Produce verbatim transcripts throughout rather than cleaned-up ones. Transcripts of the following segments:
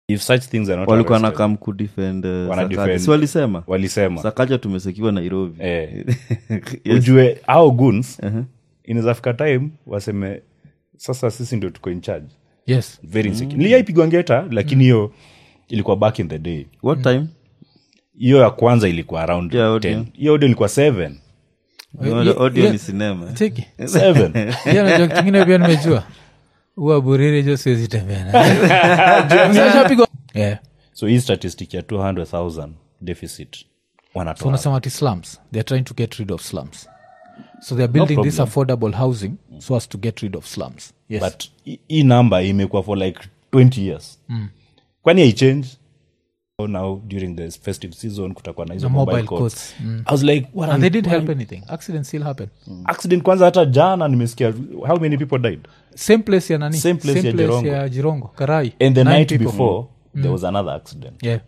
if such things are not walikuwa na come ku defend uh, Sakaja si walisema walisema Sakaja tumesekiwa Nairobi eh yes. Ujue hao goons uh-huh. inaweza fika time waseme sasa sisi ndio tuko in charge yes very insecure mm. Lia ipigwa ngeta lakini hiyo mm. ilikuwa back in the day what time hiyo ya kwanza ilikuwa around yeah, ten hiyo audio ilikuwa seven no, audio yeah. ni cinema take seven yeah na joke kingine pia nimejua huwa burere jo siwezi tembea unashapigwa yeah so hii statistic ya two hundred thousand deficit wanatoa so nasema ati slums they are trying to get rid of slums so they are building no this affordable housing so as to get rid of slums yes but hii number imekuwa for like twenty years mm. kwani I change now during the festive season kutakuwa na hizo mobile, mobile courts mm. I was like what and they didn't help anything accidents still happen mm. accident kwanza hata jana nimesikia how many people died same place ya nani same place, same ya, place Jirongo. ya Jirongo Karai and the night people. before mm. there was another accident yeah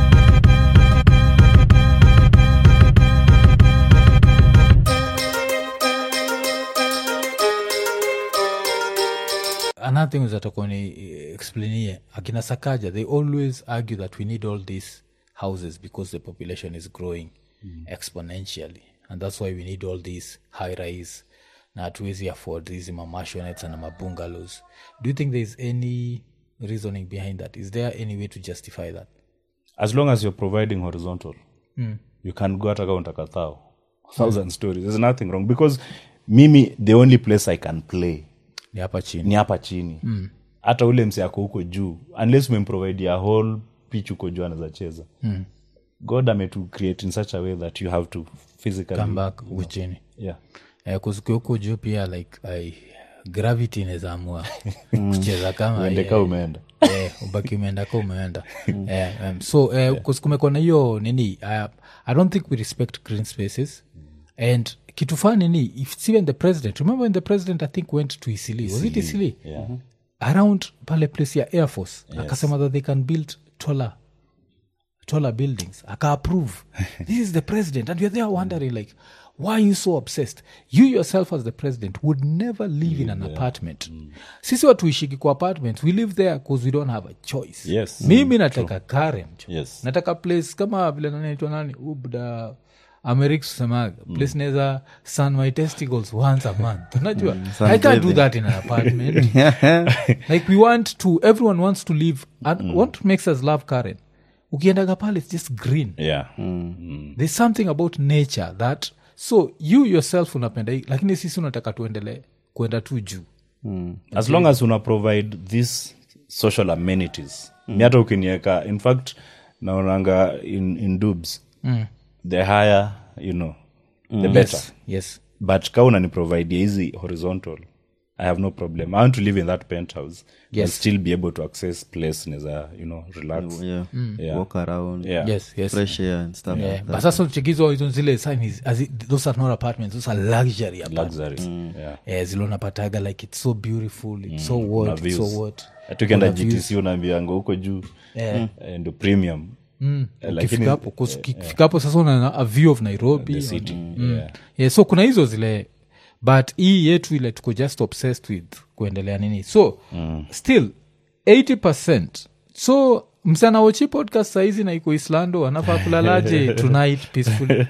another thing is that akoni explainie akina Sakaja they always argue that we need all these houses because the population is growing mm. exponentially and that's why we need all these high rise na hatuwezi afford these mamashonettes and mabungalows. Do you think there is any reasoning behind that? Is there any way to justify that? As long as you're providing horizontal mm. you can go at account a thou thousand mm. stories there's nothing wrong because mimi the only place I can play ni hapa chini ni hapa chini mm. hata ule mse yako huko juu unless we provide a whole pitch huko juu anaweza cheza mm. God made to create in such a way that you have to physically come back huko chini yeah eh kuzuki huko juu pia like I, gravity inaweza amua kucheza kama uende kama umeenda eh ubaki umeenda kama umeenda eh um, so eh yeah. Kumekuwa na hiyo nini uh, I don't think we respect green spaces and kitu fani ni if even the president remember when the president I think went to Isili was it Isili yeah around pale place ya Air Force yes. Akasema that they can build taller taller buildings aka approve this is the president and you're there wondering like why are you so obsessed? You yourself as the president would never live live in an there. apartment mm. Sisi watu ishiki kwa apartment we live there because we don't have a choice yes. Mimi mm. nataka karen yes. nataka place kama vile nani anaitwa nani ubda America semaga mm. place neza sun my testicles once a month unajua mm, I can't do that in an apartment like we want to everyone wants to live and mm. what makes us love Karen ukiendaga pale it's just green yeah mm. Mm. There's something about nature that so you yourself unapenda lakini sisi unataka tuendelee kwenda tu juu mm. as long as una provide these social amenities mm. ni hata ukinieka in fact naonanga in in dubs mm. the higher you know mm. the better yes, yes. But kama unani provide easy horizontal I have no problem. I want to live in that penthouse yes. but still be able to access place neza you know relax yeah. Mm. yeah walk around yeah. yes yes fresh air and stuff yeah. like that. But sasa chekizo hizo zile signs as it, those are not apartments those are luxury apartments luxury mm. yeah eh zilona pataga like it's so beautiful it's mm. so what it's so what atukenda G T C unaambianga huko juu yeah and premium mm. lakini hapo kufika hapo sasa una a view of Nairobi the city mm. Mm. yeah yeah so kuna hizo zile but hii yetu ile tuko just obsessed with kuendelea nini so mm. still eighty percent so msana wachi podcast saizi na iko Islando anafaa kulalaje tonight peacefully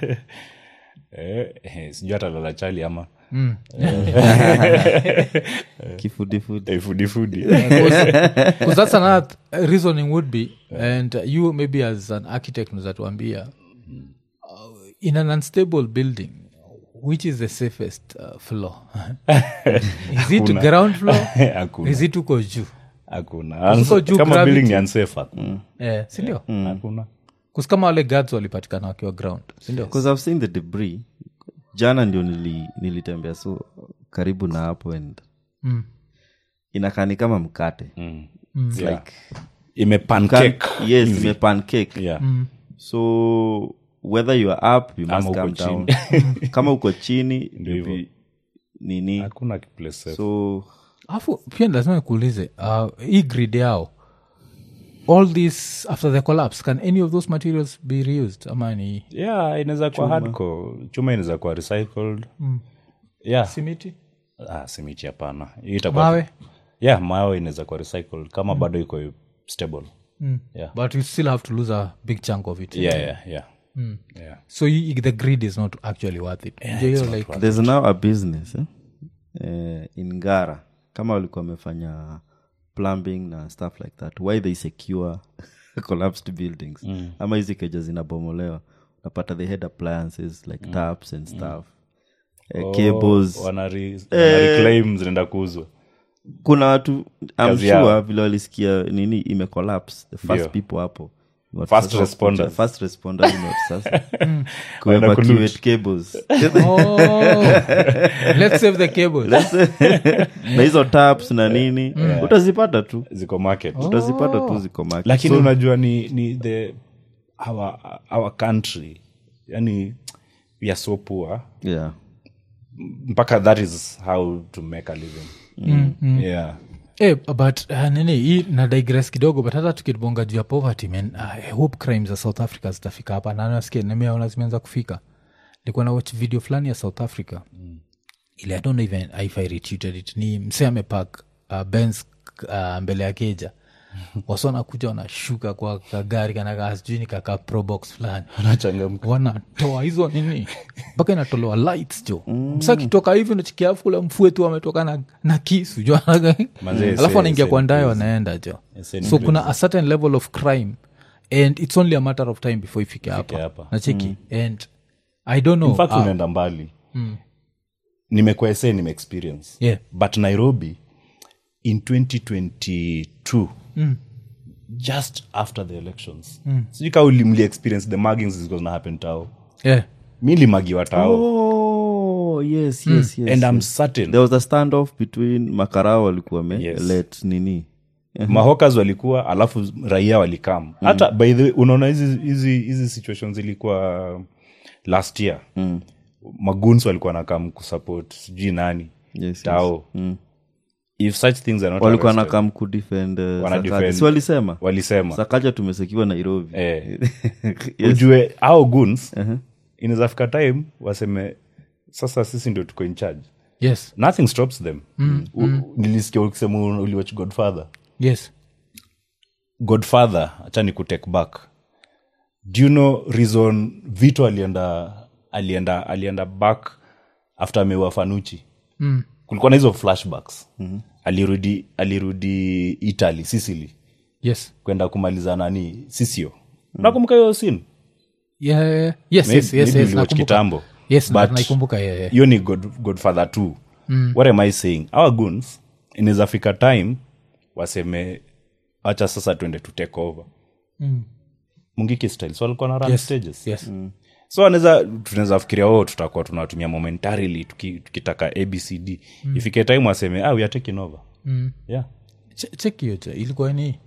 eh eh sijui hata lala chali ama mm. kifudi food eh food food because that's another reasoning would be and uh, you maybe as an architect unazatuambia uh, in an unstable building which is the safest uh, floor is it ground floor is it uko juu hakuna kama building ni unsafe mm. eh si ndio hakuna mm. kus kama wale guards walipatikana wakiwa ground si ndio because I've seen the debris jana ndio nili nilitembea so karibu na hapo and mm. inakani kama mkate mm. Mm. It's yeah. like ime pancake yes ime pancake yeah mm. so whether you are up you must Ama come uko down kama uko chini Ndio hivyo. nini hakuna place safe so afu pia lazima nikuulize uh, hii grid yao all this after the collapse can any of those materials be reused ama ni yeah inaweza kuwa hardcore chuma inaweza kuwa recycled mm. yeah simiti ah simiti hapana itakuwa mawe yeah mawe inaweza kuwa recycled kama mm. bado iko stable yeah. but you still have to lose a big chunk of it. yeah yeah yeah yeah So you, the greed is not actually worth it. Ndio hiyo like there's now a business eh? Eh, in Ngara kama walikuwa wamefanya plumbing na stuff like that, why they secure collapsed buildings mm. ama hizi keja zinabomolewa napata they had appliances like mm. taps and stuff mm. uh, cables wana reclaim zinaenda kuuzwa. kuna watu I'm Kazi sure yao. vile walisikia nini ime collapse the first Ndio. people hapo ni watu First sasa responders. kuja- first responders ni watu sasa Wanaenda kuevacuate kuloot. cables oh, let's save the cables. na hizo taps na nini utazipata tu ziko market utazipata tu ziko market. lakini So, unajua ni ni the our our country yani we are so poor yeah. mpaka that is how to make a living yeah Eh, but uh, nini hii na digress kidogo but hata tukibonga juu ya poverty man uh, I hope crimes za South Africa zitafika hapa na nasikia nimeona zimeanza kufika. Nilikuwa na watch video fulani ya South Africa mm. ile I don't know even if I retweeted it ni msee amepark uh, Benz uh, mbele ya keja wasona kuja wanashuka kwa kagari kana sijui ni kaka probox fulani anachangamka wanatoa hizo nini mpaka inatolewa lights jo mm. msa kitoka hivi nachikia afu kula mfue tu ametoka na, na kisu jo Manze, alafu say- wanaingia say kwa ni ndaye crazy. wanaenda jo say ni so kuna a certain level of crime and it's only a matter of time before ifike hapa. hapa nacheki mm. and I don't know in fact uh, unaenda mbali nimekuwa ese nimeexperience yeah but Nairobi in twenty twenty-two mm. just after the elections mm. sijui kaa ulimli experience the muggings is gonna happen tao yeah mi limagiwa tao Oh, yes, yes, yes, and I'm yes. certain There was a standoff between makarao walikuwa me Yes. let nini mahokas walikuwa alafu raia walikam hata by the way unaona hizi hizi hizi situations ilikuwa last year mm. maguns walikuwa nakam kusupport sijui nani yes, tao yes. Mm. if such things are not walikuwa arrested, nakam kudefend uh, Wana Sakaja. defend. Si walisema walisema Sakaja tumesekiwa Nairobi eh, yes. ujue au guns uh-huh. inaweza fika time waseme sasa sisi ndio tuko in charge yes nothing stops them mm, U, mm. nilisikia ukisema uliwatch Godfather yes Godfather acha ni kutake back do you know reason Vito alienda alienda alienda back after ameua Fanucci mm. kulikuwa na hizo flashbacks mm-hmm. alirudi alirudi Italy Sicily yes kwenda kumaliza nani Sisio mm. nakumbuka hiyo scene yeah, yeah. yes Maybe- yes yes, maybe yes uliwatch nakumbuka. kitambo yes na- But naikumbuka yeah, yeah. hiyo ni God, Godfather two mm. what am I saying our goons inaweza fika time waseme acha sasa tuende to take over mm. Mungiki style so walikuwa na run Yes, stages yes. mm. so anaweza tunaweza fikiria oh tutakuwa tunatumia momentarily tuki, tukitaka A B C D mm. ifike time waseme ah we are taking over mm. yeah Ch- check hiyo cha ilikuwa ni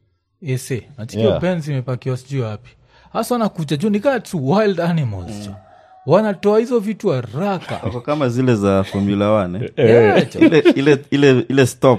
ese nachikio Yeah. penzi imepakiwa sijui wapi hasa wanakuja juu nikaa tu wild animals mm. wanatoa hizo vitu haraka Wako kama zile za Formula one eh? Yeah, cha- ile, ile, ile, ile stop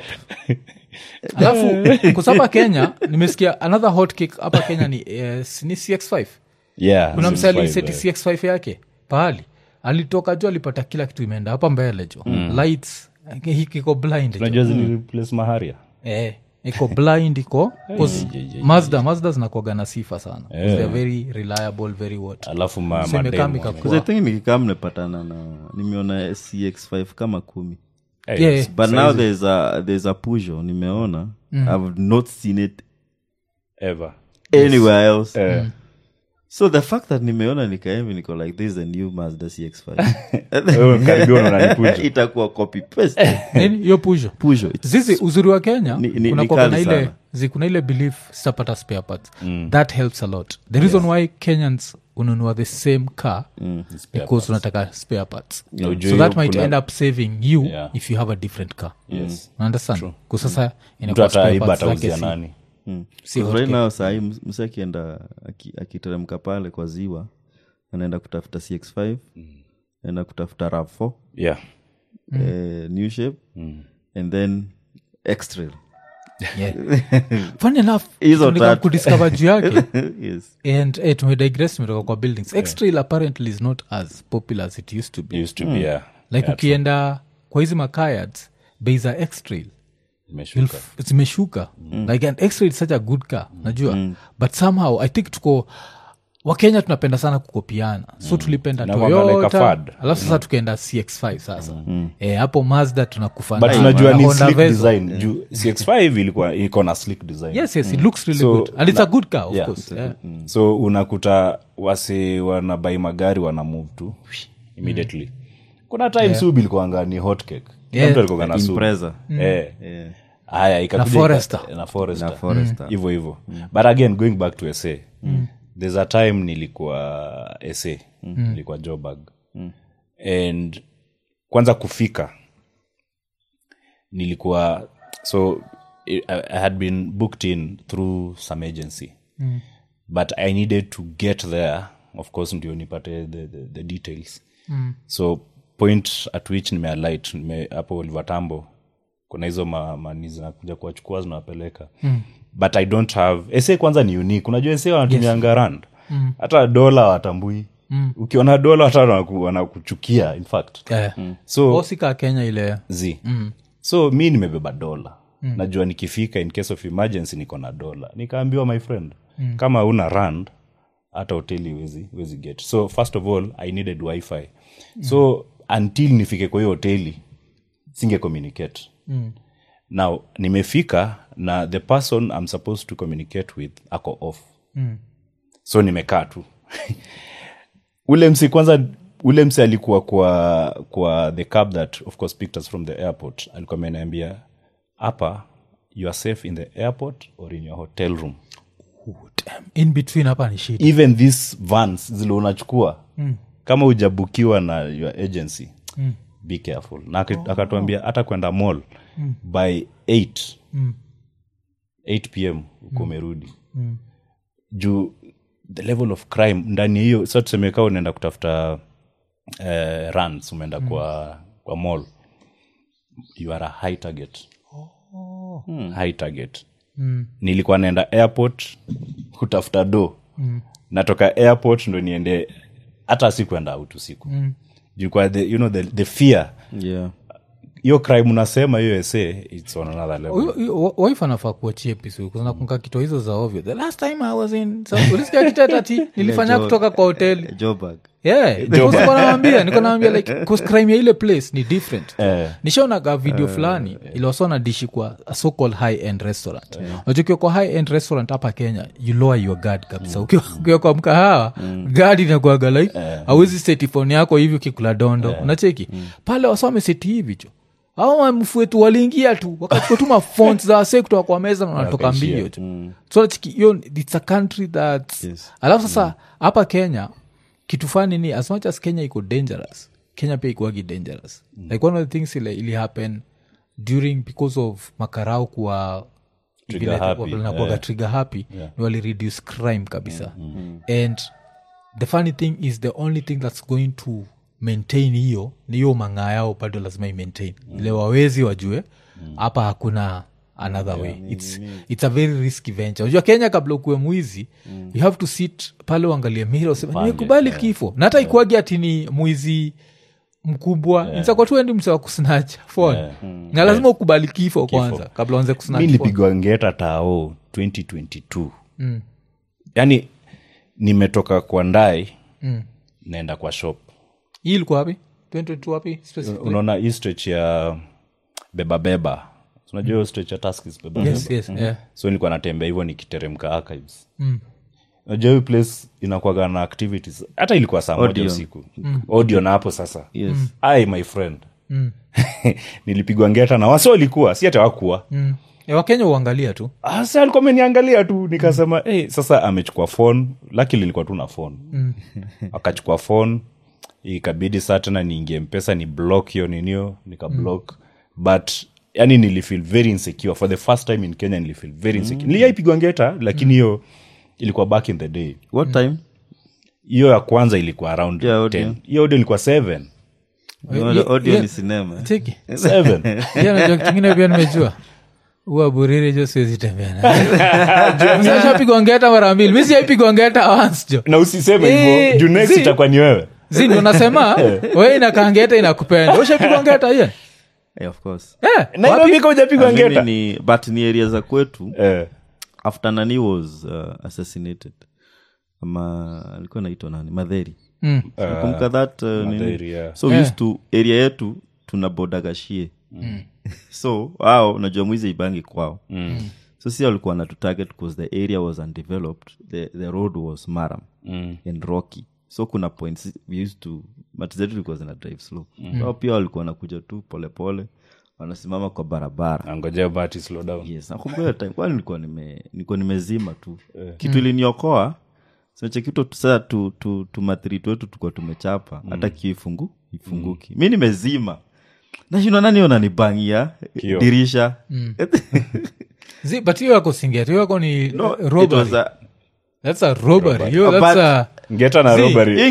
alafu kusapa Kenya nimesikia another hot kick hapa Kenya ni, eh, ni C X five yeah kuna zero msali five, seti eh. C X five yake pahali alitoka juu alipata kila kitu imeenda hapa mbele jo mm. lights eh, iko blind jo. unajua zili replace Maharia eh, iko blind iko 'cause Mazda Mazda zinakuaga na sifa sana yeah. They're very reliable very what alafu ma, Tuseme mademu kama wame- ikakuwa- Because I think nikikaa mnapatana na nimeona C X five kama kumi Eh, Yeah, it's- yeah. but now there's a there's a Peugeot nimeona I've not seen it ever anywhere else Eh, so the fact that nimeona nikaembi niko like this is a new Mazda C X five wewe karibia unaona ni Peugeot. itakuwa copy paste nini hiyo Peugeot Peugeot it's- zizi uzuri wa Kenya Ni- ni- kuna ni kwa kali na ile sana. zi kuna ile belief sitapata spare parts that helps a lot the reason why Kenyans ununua the same car because unataka spare parts Na ujue so that hiyo might kuna- end up saving you Yeah. if you have a different car Yes. understand kwa sasa mtu inakuwa spare ataiba parts zake atauzia si- nani si Because right hot now sahii msi akienda aki- akiteremka pale kwa ziwa anaenda kutafuta C X five anaenda kutafuta rav four yeah eh, new shape and then X-Trail yeah. Funny enough Hizo nika tatu. kudiscover juu yake yes and eh, tumedigress tumetoka kwa buildings X-Trail apparently is not as popular as it used to be used to be yeah like yeah, ukienda kwa hizi makayads bei za X-Trail Imeshuka. zimeshuka mm. like an X-ray is such a good car mm. najua mm. but somehow I think tuko wakenya tunapenda sana kukopiana so mm. tulipenda Toyota alafu sasa mm. tukaenda C X five sasa mm. eh, hapo Mazda tunakufana but unajua ni slick design juu C X five ilikuwa iko na slick design yes yes mm. it looks really so, good and it's a good car of yeah, course yeah. Mm. So unakuta wase wanabai magari wana move tu immediately mm. kuna time yeah. Subi ilikuwa ni hot cake yeah. mtu alikuwa na Subi mm. eh yeah. Haya ikakuja na Forester na Forester na Forester hivyo hivyo mm. But again going back to S A mm. there's a time nilikuwa S A mm. nilikuwa Joburg mm. and kwanza kufika nilikuwa so I, I had been booked in through some agency mm. but I needed to get there of course ndio nipate the, the, the details mm. so point at which nimealight nime hapo Livatambo kuna hizo ma, mani zinakuja kuwachukua zinawapeleka mm. but I don't have S A kwanza ni unique unajua S A wanatumia yes. Ngarand mm. hata dola watambui mm. ukiona dola hata wanakuchukia in fact yeah. mm. so osika Kenya ile z mm. so mi nimebeba dola mm. najua nikifika in case of emergency niko na dola nikaambiwa my friend mm. kama una rand hata hoteli wezi wezi get so first of all I needed wifi mm. so until nifike kwa hiyo hoteli singe communicate mm. now nimefika na the person I'm supposed to communicate with ako off mm. so nimekaa tu ule msi kwanza ule msi alikuwa kwa kwa the cab that of course picked us from the airport alikuwa ameniambia hapa you are safe in the airport or in your hotel room. Oh, damn. In between hapa ni shit even these vans zile unachukua mm. kama hujabukiwa na your agency mm. be careful na oh, akatuambia hata kwenda mall mm. by eight mm. eight p.m. uko umerudi mm. juu the level of crime ndani hiyo sasa tuseme kama unaenda kutafuta uh, runs umeenda mm. kwa kwa mall you are a high target oh. hmm. high target mm. nilikuwa naenda airport kutafuta do mm. natoka airport ndo niende hata sikuenda out usiku mm. juu kwa the you know the the fear yeah hiyo crime unasema hiyo S A it's on another level. Wife anafaa kuachia episode kuna kunga kitu hizo za ovyo. The last time I was in ulisikia kitata ati nilifanya kutoka kwa hoteli Joburg. Yeah, because niko naambia niko naambia like cause crime ya ile place ni different. Uh, Nishaona ka video uh, fulani uh, iliwasona dishi kwa a so called high end restaurant. Unajua uh, kwa high end restaurant hapa Kenya you lower your guard kabisa. Ukiwa mm. kwa mkahawa mm. guard inakuwa like hauwezi uh, set phone yako hivi ukikula dondo. Uh, Unacheki? Mm. Pale wasome set hivi jo. Hao mfuetu waliingia tu wakati tu ma phones za sasa kutoka kwa meza na wanatoka mbio tu. Mm. So hiyo it's a country that yes. Alafu sasa hapa mm. Kenya kitu fani ni as much as Kenya iko dangerous Kenya pia iko dangerous mm. like one of the things ile ili happen during because of makarao kwa trigger happy na kwa yeah. trigger happy yeah. ni wali reduce crime kabisa mm. and the funny thing is the only thing that's going to maintain hiyo ni hiyo manga yao bado lazima maintain mm. ile wawezi wajue hapa mm. hakuna another way yeah, it's me, me. It's a very risky venture. Unajua Kenya kabla ukuwe mwizi mm. you have to sit pale uangalie mira useme nimekubali yeah. kifo na hata yeah. ikuagi ati ni mwizi mkubwa yeah. Nitakuwa tu endi msewa kusnatch phone yeah. mm. na lazima yeah. ukubali kifo kwanza kifo. Kabla uanze kusnatch phone. Mimi nilipigwa ngeta tao twenty twenty-two mm. yani nimetoka kwa ndai mm. naenda kwa shop. Hii ilikuwa wapi twenty twenty-two wapi specifically? Unaona hii stretch ya beba beba unajua mm. stretch ya Tuskys beba yes, beba yes, mm. yeah. So nilikuwa natembea hivyo nikiteremka archives mm. unajua hii place inakuwa na activities hata ilikuwa saa moja usiku mm. audio na hapo sasa yes mm. I my friend mm. nilipigwa ngeta na wasi walikuwa si hata hawakuwa mm. ya Wakenya uangalia tu sasa alikuwa ameniangalia tu nikasema eh mm. hey, sasa amechukua phone luckily nilikuwa tu na phone mm. akachukua phone ikabidi saa tena niingie mpesa ni block hiyo ninio nika block mm. but yani nilifeel very insecure for the first time in Kenya nilifeel very insecure mm. niliipigwa ngeta lakini hiyo mm. ilikuwa back in the day. What time? Hiyo ya kwanza ilikuwa around yeah, ten. Hiyo audio ilikuwa seven. No, the audio yeah. ni cinema. Tiki. seven. Yeah, najua kingine pia nimejua. Uwa burire jo siwezi tembea na. Nishaipigwa ngeta mara mbili. Mimi sijaipigwa ngeta once jo. Na usiseme hivyo. Juu next itakuwa ni wewe. Zini unasema wewe inakangeta inakupenda. Ushaipigwa ngeta yeye? Yeah, of course. Eh, Nairobi kwa hujapigwa Mimi ngeta ni but ni area za kwetu eh after nani was uh, assassinated ama alikuwa naitwa nani Madheri mm. nakumbuka that uh, nini? Madheri, yeah. So we used to area yetu tuna bodagashie mm. So wao unajua mwizi ibangi kwao mm. So si walikuwa na to target because the area was undeveloped, the the road was maram mm. and rocky, so kuna points we used to but zetu ilikuwa zina drive slow mm. So pia walikuwa wanakuja tu pole pole wanasimama kwa barabara angojea bati slow down. Yes, nakumbuka time kwani nilikuwa nime nilikuwa nimezima tu yeah. Kitu iliniokoa sio kitu sasa tu tu tu matrito wetu tulikuwa tumechapa mm. Hata kifungu ifunguki mm. Mimi nimezima na shino nani unanibangia dirisha mm. Zi, but you wako singeti you wako ni no, robbery a, that's a robbery, robbery. You, that's a ngeta na robbery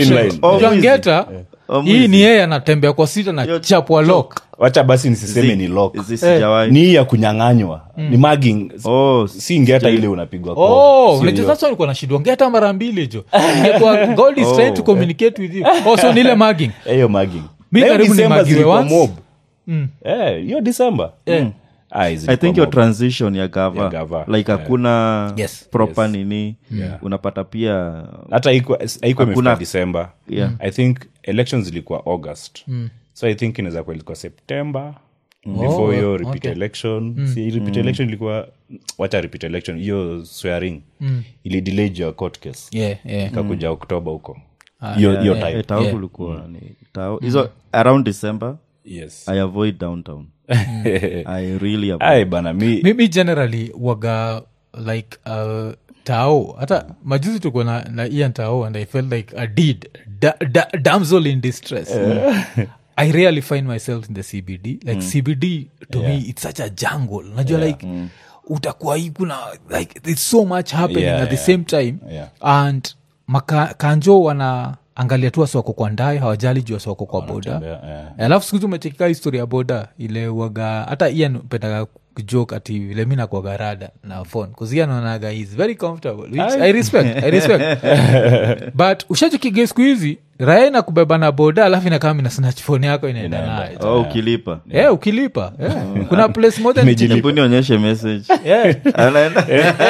ngeta hii ni yeye anatembea kwa sita na chapwa lock. Wacha basi nisiseme ni lock eh. Ni ya kunyang'anywa mm. Ni mugging oh, si ngeta ile unapigwa kwa oh unajua sasa ulikuwa na shida ngeta mara mbili jo ingekuwa God is trying to communicate with you oh so ni ile mugging hiyo mugging mimi karibu ni mugging once mm. Eh hiyo December yeah. mm. I think your transition ya gava, ya gava. Like hakuna yeah. yes. proper yes. nini yeah. Unapata pia hata iko iko imefika December yeah. I think elections ilikuwa August mm. So I think inaweza kuwa ilikuwa September mm. Before your repeat okay. election mm. See repeat mm. election ilikuwa wacha repeat election hiyo swearing mm. ili delay your court case yeah yeah ikakuja mm. October huko hiyo hiyo time eh, tao kulikuwa ni tao hizo around December. Yes, I avoid downtown. I really avoid. Ai bana mi mimi generally waga like uh, tao hata majuzi tuko na na Ian Tao and I felt like a deed da, da, damsel in distress. Yeah. I rarely find myself in the C B D like mm. C B D to yeah. me it's such a jungle. Najua yeah. like mm. utakuwa kuna like there's so much happening yeah, at the yeah. same time yeah. and maka, kanjo wana angalia tu wako kwa ndai hawajali juu wako kwa boda yeah. Alafu siku tumechekika historia ya boda ile waga hata Ian penda joke ati vile mimi nakuwa garada na phone cuz Ian anaga is very comfortable which I, I respect I respect but ushachokige siku hizi raia na kubeba na boda alafu na kama ina snatch phone yako inaenda nayo oh ukilipa eh yeah, ukilipa yeah. Kuna place moja nijibu nionyeshe message yeah anaenda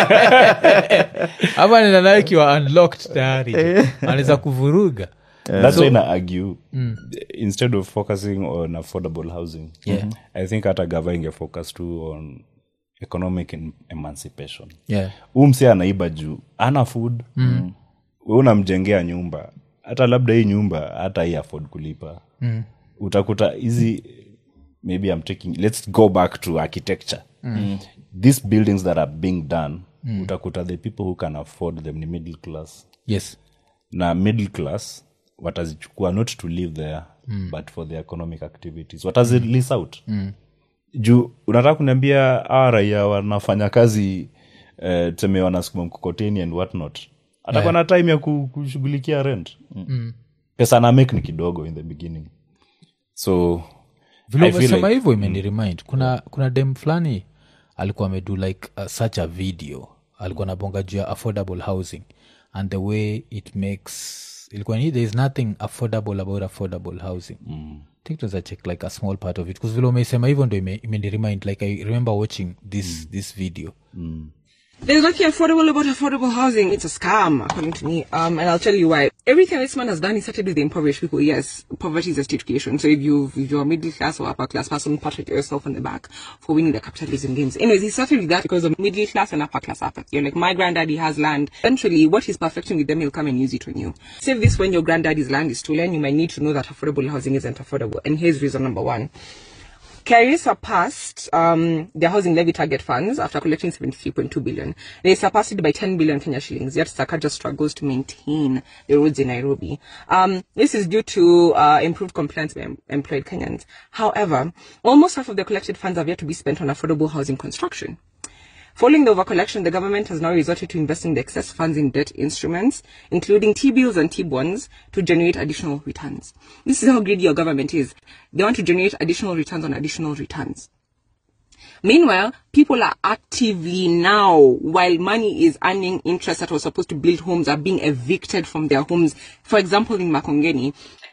hapa nina nayo kiwa unlocked tayari anaweza kuvuruga. Uh, that's so, why I argue mm. instead of focusing on affordable housing yeah. I think hata gava inge focus too on economic emancipation. Yeah. Umse anaiba juu ana food mm. Wewe unamjengea nyumba hata labda hii nyumba hata hii afford kulipa mm. Utakuta hizi maybe I'm taking let's go back to architecture mm. These buildings that are being done mm. Utakuta the people who can afford them ni middle class. Yes. Na middle class watazichukua not to live there mm. but for the economic activities watazi mm. lease out mm. Juu unataka kuniambia ah raia wanafanya kazi eh, tuseme wanasukuma mkokoteni and what not atakuwa yeah. na time ya kushughulikia rent mm. Pesa na make ni kidogo in the beginning so vile umesema like, hivyo imeni remind kuna kuna dem fulani alikuwa amedu like uh, such a video alikuwa anabonga juu ya affordable housing and the way it makes ilikuwa ni there is nothing affordable about affordable housing. Mm. I think it was a check like a small part of it because vile umesema hivyo ndio ime, ime remind like I remember watching this mm. this video. Mm. There's nothing affordable about affordable housing. It's a scam, according to me. Um, and I'll tell you why. Everything this man has done is started with the impoverished people. Yes, poverty is a situation. So if, you, if you're a middle class or upper class person, pat yourself on the back for winning the capitalism games. Anyways, he started with that because of middle class and upper class upper. You're like, my granddaddy has land. Eventually, what he's perfecting with them, he'll come and use it on you. Save this when your granddaddy's land is stolen. You might need to know that affordable housing isn't affordable. And here's reason number one. Kerry surpassed um, their housing levy target funds after collecting seventy-three point two billion. They surpassed it by ten billion Kenya shillings, yet Sakaja struggles to maintain the roads in Nairobi. Um, this is due to uh, improved compliance by em- employed Kenyans. However, almost half of the collected funds have yet to be spent on affordable housing construction. Following the overcollection, the government has now resorted to investing the excess funds in debt instruments, including T-bills and T-bonds, to generate additional returns. This is how greedy your government is. They want to generate additional returns on additional returns. Meanwhile, people are actively now, while money is earning interest that was supposed to build homes, are being evicted from their homes. For example, in Makongeni,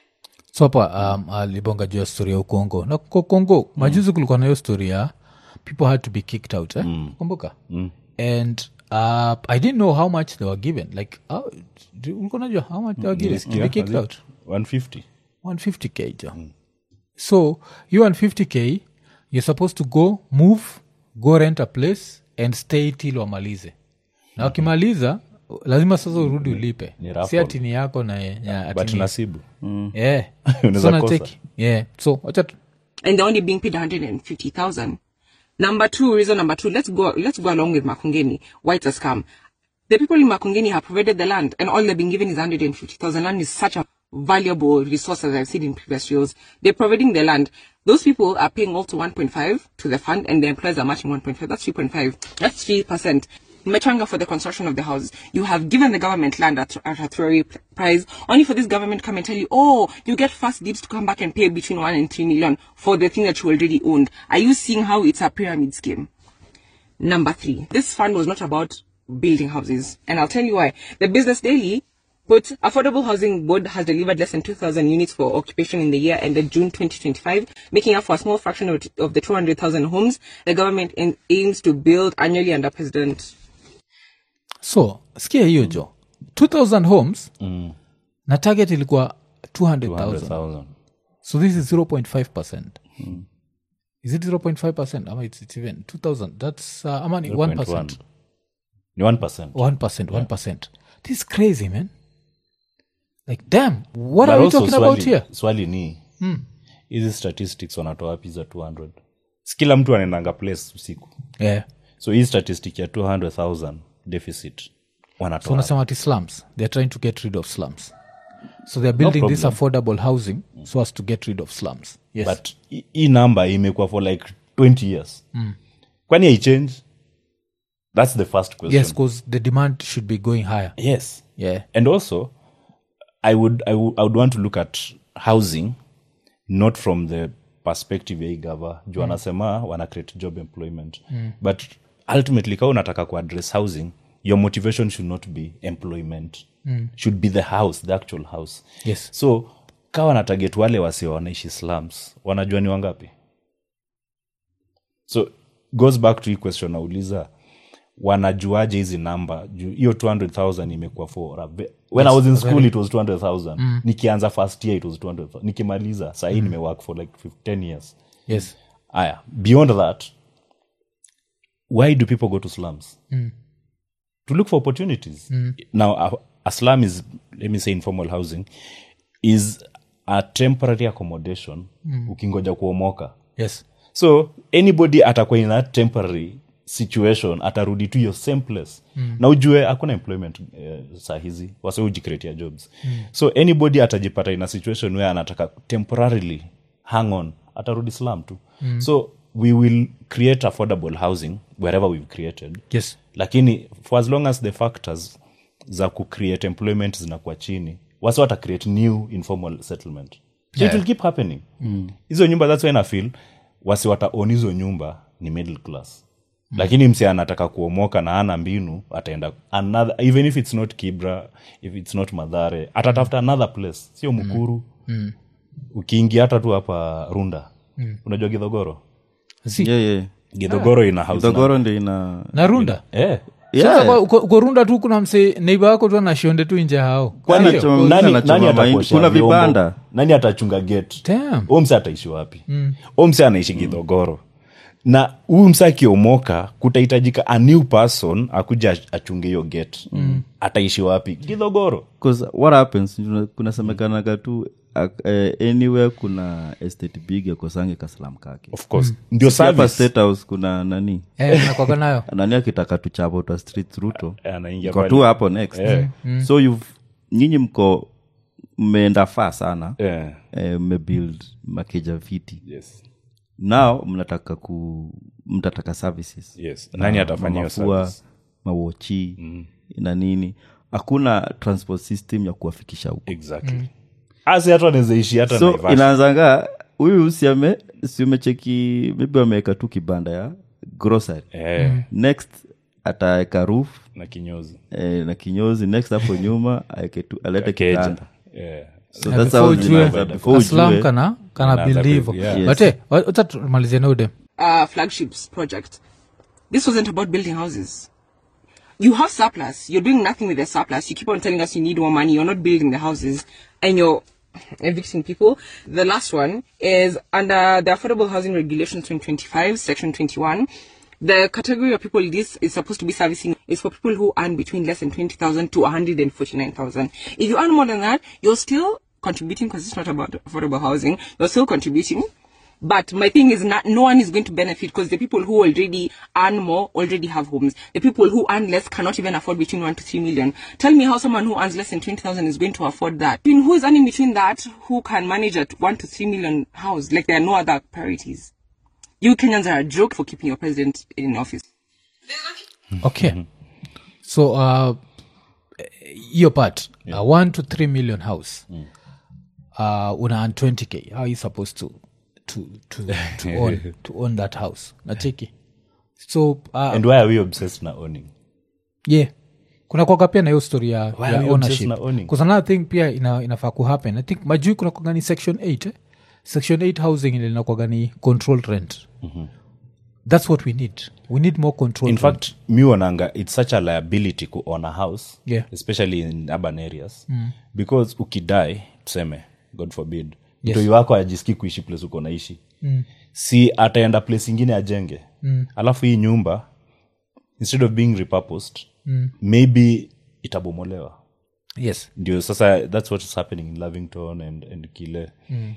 so hapa um, alibonga juu ya story ya ukongo na kwa kongo majuzi kulikuwa na hiyo story ya people had to be kicked out eh? mm. kumbuka mm. and uh, I didn't know how much they were given like uh, ulikuwa najua how much they were given to be kicked out one fifty one fifty k jo mm. so you one fifty k you're supposed to go move go rent a place and stay till wamalize na wakimaliza lazima sasa urudi ulipe si atini yako na ya but nasibu mm. yeah Unaweza so kosa. nateki yeah so wacha tu- And they're only being paid one hundred fifty thousand. Number two, reason number two, let's go, let's go along with Makongeni. Why it's a scam. The people in Makongeni have provided the land and all they've been given is one hundred fifty thousand. Land is such a valuable resource as I've seen in previous years. They're providing the land. Those people are paying also one point five to the fund and the employers are matching one point five. That's three point five. That's three percent. Mechanga for the construction of the house. You have given the government land at, at a theory price, only for this government come and tell you, oh, you get first deeds to come back and pay between one and three million for the thing that you already owned. Are you seeing how it's a pyramid scheme? Number three, this fund was not about building houses. And I'll tell you why. The Business Daily put Affordable Housing Board has delivered less than two thousand units for occupation in the year ended June twenty twenty-five, making up for a small fraction of, of the two hundred thousand homes the government in, aims to build annually under President. so sikia hiyo jo two thousand homes mm. na target ilikuwa two hundred thousand one hundred thousand so this is zero point five percent mm. is it zero point five percent ama it's, it's even two thousand that's uh, ama ni one percent ni one percent one percent one percent this is crazy man like damn what But are we also talking swali, about here swali ni hizi statistics wanatoa wapi za two hundred sikila mtu anaendanga place usiku yeah so hii statistic ya two hundred thousand deficit so wanatoa unasema ati slums they're trying to get rid of slums so they're building this problem. affordable housing so as to get rid of slums yes but hi- hii number imekuwa for like twenty years mm. kwani haichange that's the first question yes because the demand should be going higher yes yeah and also I would, I would I would want to look at housing not from the perspective ya igava juu wanasema wana create job employment mm. but ultimately kama unataka kuaddress housing your motivation should not be employment mm. should be the house the actual house yes so kawa na target wale wasio wanaishi slums wanajua ni wangapi so goes back to hii question nauliza wanajuaje hizi namba juu hiyo two hundred thousand imekuwa for a ve- when yes, I was in school it was two hundred thousand mm. nikianza first year it was two hundred thousand nikimaliza sahii mm. nimework for like ten years yes aya beyond that why do people go to slums mm. to look for opportunities mm. now a, a slum is let me say informal housing is a temporary accommodation mm. ukingoja kuomoka yes so anybody atakuwa in that temporary situation atarudi to your same place mm. na ujue hakuna employment uh, saa hizi wase ujicreatia jobs mm. so anybody atajipata in a situation where anataka temporarily hang on atarudi slum tu mm. so we will create affordable housing wherever we've created yes lakini for as long as the factors za kucreate employment zinakuwa chini wase wata create new informal settlement so Yeah. it will keep happening hizo mm. nyumba that's when I feel wasi wata own hizo nyumba ni middle class mm. lakini msi anataka kuomoka na ana mbinu ataenda another even if it's not Kibra if it's not Madhare atatafuta another place sio Mukuru mm. ukiingia hata tu hapa Runda mm. unajua Githogoro si yeah, yeah. Githogoro ina house Dogoro ndio ina na runda eh Yeah. sasa kwa- uko uko runda tu kuna mse neiba wako tu anashonde tu nje hao Kwani Ndio. choma- nani, anachoma nani mahindi? atakuosha Kuna vyombo? vibanda. Nani atachunga gate Damn. huyu mse ataishi wapi mm. mse anaishi Githogoro na huyu mse akiomoka kutahitajika a new person akuja achunge hiyo gate mm. ataishi wapi Githogoro 'Cause what happens you know, kuna semekanaga tu uh, anywhere kuna estate big ya kosange kaslam kake of course ndio hapa service state house kuna nani eh nakwaka nayo nani akitaka tuchapo twa street ruto anaingia ko pale. tu hapo next Eh. so you've nyinyi mko mmeenda faa sana Eh, eh, mmebuild makeja viti yes now mnataka ku mtataka services yes nani atafanya hiyo mafua, service mawochi mm. na nini hakuna transport system ya kuwafikisha huko exactly asi hata anaweza ishi hata so Naivasha. inaanzanga huyu siame siumecheki maybe ameweka tu kibanda ya grocery eh next ataweka roof na kinyozi eh, na kinyozi next hapo nyuma aeke tu alete Keja. kitanda eh So Na that's before how ujue, zinaanza. Before Islam ujue, kana kana Inaanza build ku- hivyo. yeah. But eh, wa- wacha tumalizie na ude. uh, flagships project. This wasn't about building houses. You have surplus. You're doing nothing with the surplus. You keep on telling us you need more money. You're not building the houses, and you're evicting people. The last one is under the Affordable Housing Regulations twenty twenty-five, Section twenty-one. The category of people this is supposed to be servicing is for people who earn between less than twenty thousand to one hundred forty-nine thousand. If you earn more than that, you're still contributing because it's not about affordable housing. You're still contributing. But my thing is not, no one is going to benefit because the people who already earn more already have homes. The people who earn less cannot even afford between one to three million. Tell me how someone who earns less than twenty thousand is going to afford that. I mean, who is earning between that, who can manage a one to three million house? Like there are no other priorities. You Kenyans are a joke for keeping your president in office. Okay. So uh your part, a one to three million house. Uh una earn twenty K. How are you supposed to to to to own to own that house? Nacheki. So uh And why are we obsessed na owning? yeah. Kuna kwaga pia na hiyo story ya, Why ya are we obsessed ownership. na owning? Because another thing pia ina, inafaa kuhappen. I think majui kuna kwaga ni section eight eh? Section eight housing ile inakwaga ni controlled rent. Mm-hmm. That's what we need. We need more control. In fact, mi wananga it's such a liability ku own a house, Yeah. especially in urban areas, mm. because ukidai tuseme god forbid Yes. mtoi wako ajiski kuishi place uko naishi mm. si ataenda place ingine ajenge mm. alafu hii nyumba instead of being repurposed mm. maybe itabomolewa. Yes. Ndio sasa that's what is happening in Lavington and, and Kile. Mm.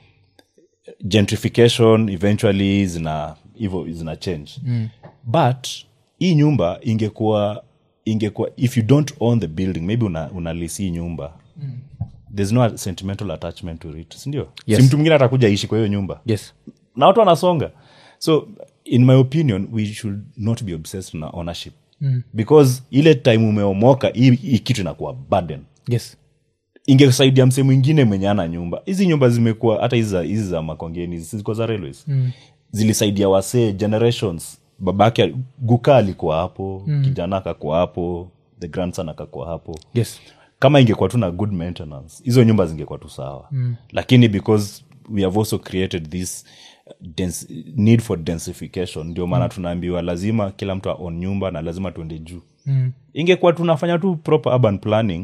Gentrification eventually zina hivyo zina change. Mm. But hii nyumba ingekuwa ingekuwa if you don't own the building, maybe una, una lease hii nyumba. Mm. There's no sentimental attachment to it. Sindio? Yes. Si mtu mwingine atakuja ishi kwa hiyo nyumba. Yes. Na watu wanasonga. So in my opinion we should not be obsessed na ownership. Mm. Because ile time umeomoka hii, hii kitu inakuwa burden. Yes. Ingesaidia mse mwingine mwenye ana nyumba. Hizi nyumba zimekuwa hata hizi za hizi za Makongeni zilikuwa za railways. Mm. Zilisaidia wasee generations. Babake Guka alikuwa hapo, mm. kijana akakuwa hapo, the grandson akakuwa hapo. Yes. Kama ingekuwa tu na good maintenance, hizo nyumba zingekuwa tu sawa. Mm. Lakini because we have also created this dense, need for densification, ndio maana mm. tunaambiwa lazima kila mtu aone nyumba na lazima tuende juu. Mm. Ingekuwa tunafanya tu proper urban planning,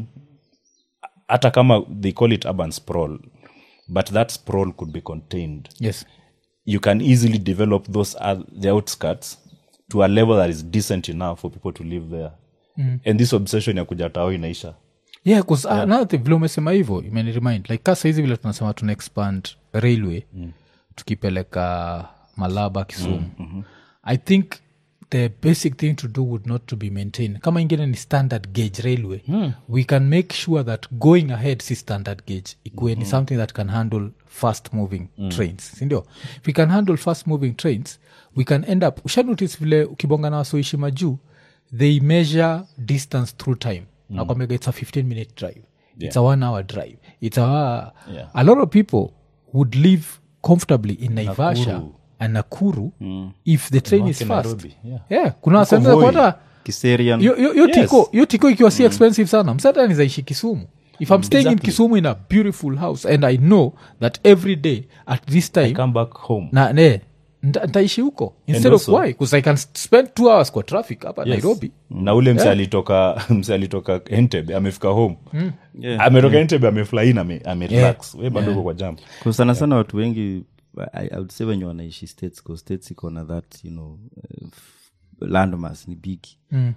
hata kama they call it urban sprawl, but that sprawl could be contained. Yes. You can easily develop those uh, the outskirts to a level that is decent enough for people to live there. Mm. And this obsession ya kuja tao inaisha. Yeah, because yeah. another thing vile umesema hivyo imeni remind like kasa hizi vile tunasema tuna expand railway mm. tukipeleka Malaba Kisumu. Mm, mm-hmm. I think the basic thing to do would not to be maintained. Kama ingine ni standard gauge railway, mm. we can make sure that going ahead si standard gauge ikuwe mm-hmm. ni something that can handle fast moving mm. trains. Sindio? If we can handle fast moving trains, we can end up, usha notice vile ukibonga na wasoishi majuu, they measure distance through time. Mm. Nakwambia it's a fifteen minute drive. Yeah. It's a one hour drive. It's a, yeah. a lot of people would live comfortably in Naivasha Nakuru. and Nakuru mm. if the train is fast. Yeah. yeah. Kuna wasenza kwata Kiserian. yo, yo, yo Yes. tiko yo tiko ikiwa si expensive sana msata nizaishi Kisumu. If I'm staying Exactly. in Kisumu in a beautiful house and I know that every day at this time Come back home. na ne nta- ntaishi huko instead also- of why because I can spend two hours kwa traffic hapa Yes. Nairobi. Na ule mse alitoka mse alitoka Entebbe amefika home. Mm. Yeah. Ametoka Entebbe amefly in ame, ame relax. Wewe bado uko kwa jam. Kwa sana sana watu wengi I, I would say wenye wanaishi states because states iko na that you know uh, landmass ni big. Mm.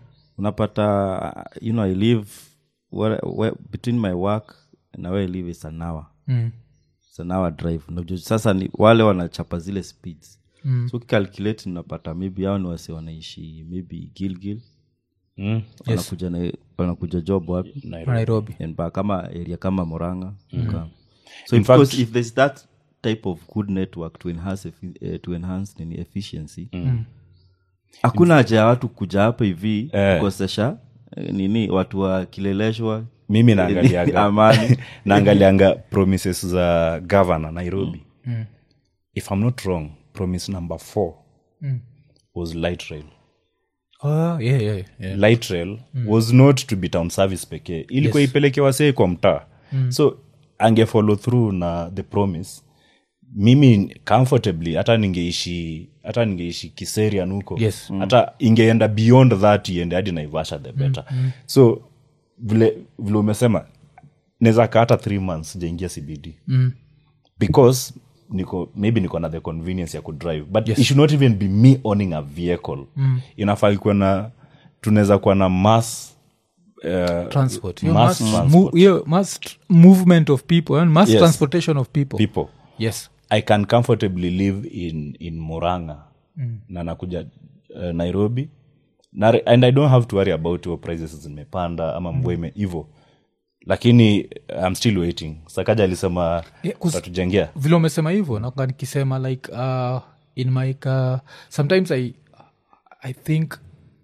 Unapata you know I live where, where, between my work and where I live is an hour. Mm. It's an hour drive. Unajua sasa ni wale wanachapa zile speeds. Mm. So calculate unapata maybe hao ni wase wanaishi maybe Gilgil. Mm. Wanakuja na wanakuja job wapi? Nairobi. And ba kama area kama Murang'a. Mm. So In in fact, fact- if there's that type of good network to enhance effi- uh, to enhance nini efficiency mm. hakuna haja ya watu kuja hapa hivi Eh. kukosesha eh, nini watu wa kileleshwa Mimi naangalianga amani naangalianga promises za governor Nairobi. Mm. Mm. If I'm not wrong, promise number four mm. was light rail. Oh, yeah, yeah, yeah. Light rail mm. was not to be town service pekee. Ilikuwa Yes. ipeleke wasee kwa mtaa. Mm. So ange follow through na the promise, mimi comfortably hata ningeishi hata ningeishi Kiserian huko, Yes. hata ingeenda beyond that iende hadi Naivasha the better. mm, mm. So vile vile umesema naweza kaa hata three months jaingia C B D, mm. because niko maybe niko na the convenience ya kudrive, but Yes. it should not even be me owning a vehicle. mm. Inafaa kuwa na tunaweza kuwa na mass uh, transport Yo, mass mass, transport. mo- yo, mass tr- movement of people and mass Yes. transportation of people. people. Yes. I can comfortably live in in Murang'a mm. na nakuja uh, Nairobi na, and I don't have to worry about your prices zimepanda ama mvua ime hivyo, lakini I'm still waiting. Sakaja alisema Yeah, 'cause- tatujengea vile umesema hivyo nakuwa nikisema like uh, in my uh, sometimes I, I think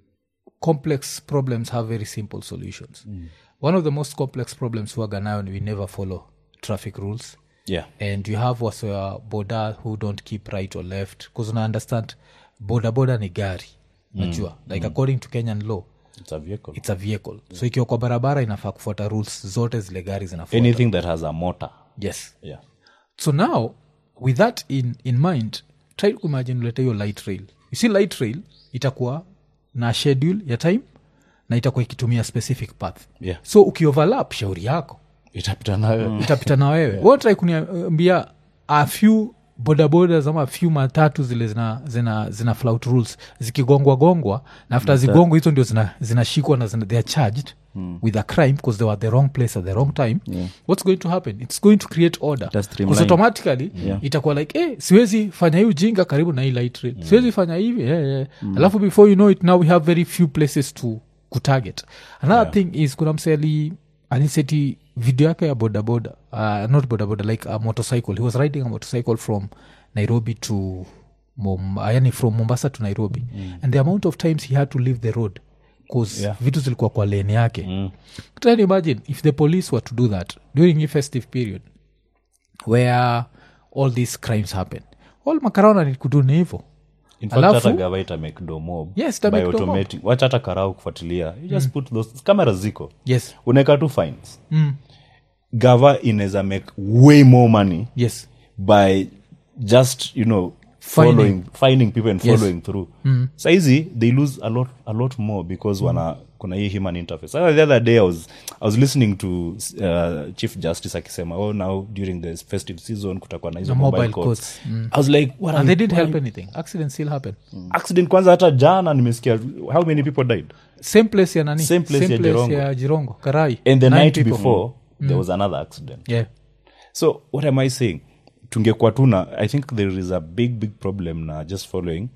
complex problems have very simple solutions. mm. One of the most complex problems huwaga nayo ni we never follow traffic rules. yeah And you have also boda who don't keep right or left, because una understand boda boda ni gari najua mm. like mm. according to Kenyan law it's a vehicle. it's a vehicle. yeah. So ikiwa kwa barabara inafaa kufuata rules zote zile gari zinafuata. Anything that has a motor. Yes. yeah So now with that in, in mind, try to imagine ulete hiyo light rail. You see light rail itakuwa na schedule ya time na itakuwa ikitumia specific path. Yeah. So ukioverlap shauri yako itapita nayo. itapita na wewe. yeah. What try kuniambia a few bodaboda ama a few matatu zile zina zina zina flout rules zikigongwa gongwa na after zigongwa hizo ndio zina zinashikwa na zina, they are charged mm. with a crime because they were at the wrong place at the wrong time. yeah. What's going to happen? It's going to create order because automatically yeah. itakuwa like eh siwezi fanya hii ujinga karibu na hii light rail. mm. Siwezi fanya hivi eh, eh. mm. Alafu before you know it now we have very few places to kutarget. Another yeah. thing is kuna mseli aniseti video yake ya bodaboda uh, not bodaboda like a motorcycle. He was riding a motorcycle from Nairobi to Mom, uh, yani from Mombasa to Nairobi. mm. And the amount of times he had to leave the road because yeah. vitu zilikuwa kwa lane yake. mm. Try to imagine if the police were to do that during a festive period where all these crimes happen, all makarona ni kuduni hivo. In fact, hata gava ita make do mob Yes, ita by make do automating. Wacha hata karau kufuatilia. You just mm. put those cameras ziko. Yes. Uneka tu fines. Mm. Gava inaweza make way more money Yes. by just, you know, following, finding people and Yes. following through. Mm. Saizi, they lose a lot a lot more because mm. wana kuna hii human interface. Uh, the other day I was I was listening to uh, Chief Justice akisema, oh, now during the festive season kutakuwa na hizo mobile, mobile courts. courts. Mm. I was like, what? And are they you, didn't help you? anything. Accidents still happen. Mm. Accident kwanza hata jana nimesikia how many people died. Same place ya nani? Same place ya Jirongo. ya Jirongo, Karai. And the Nine night people. before mm. there was another accident. Yeah. So what am I saying? Tungekuwa tuna, I think there is a big big problem na just following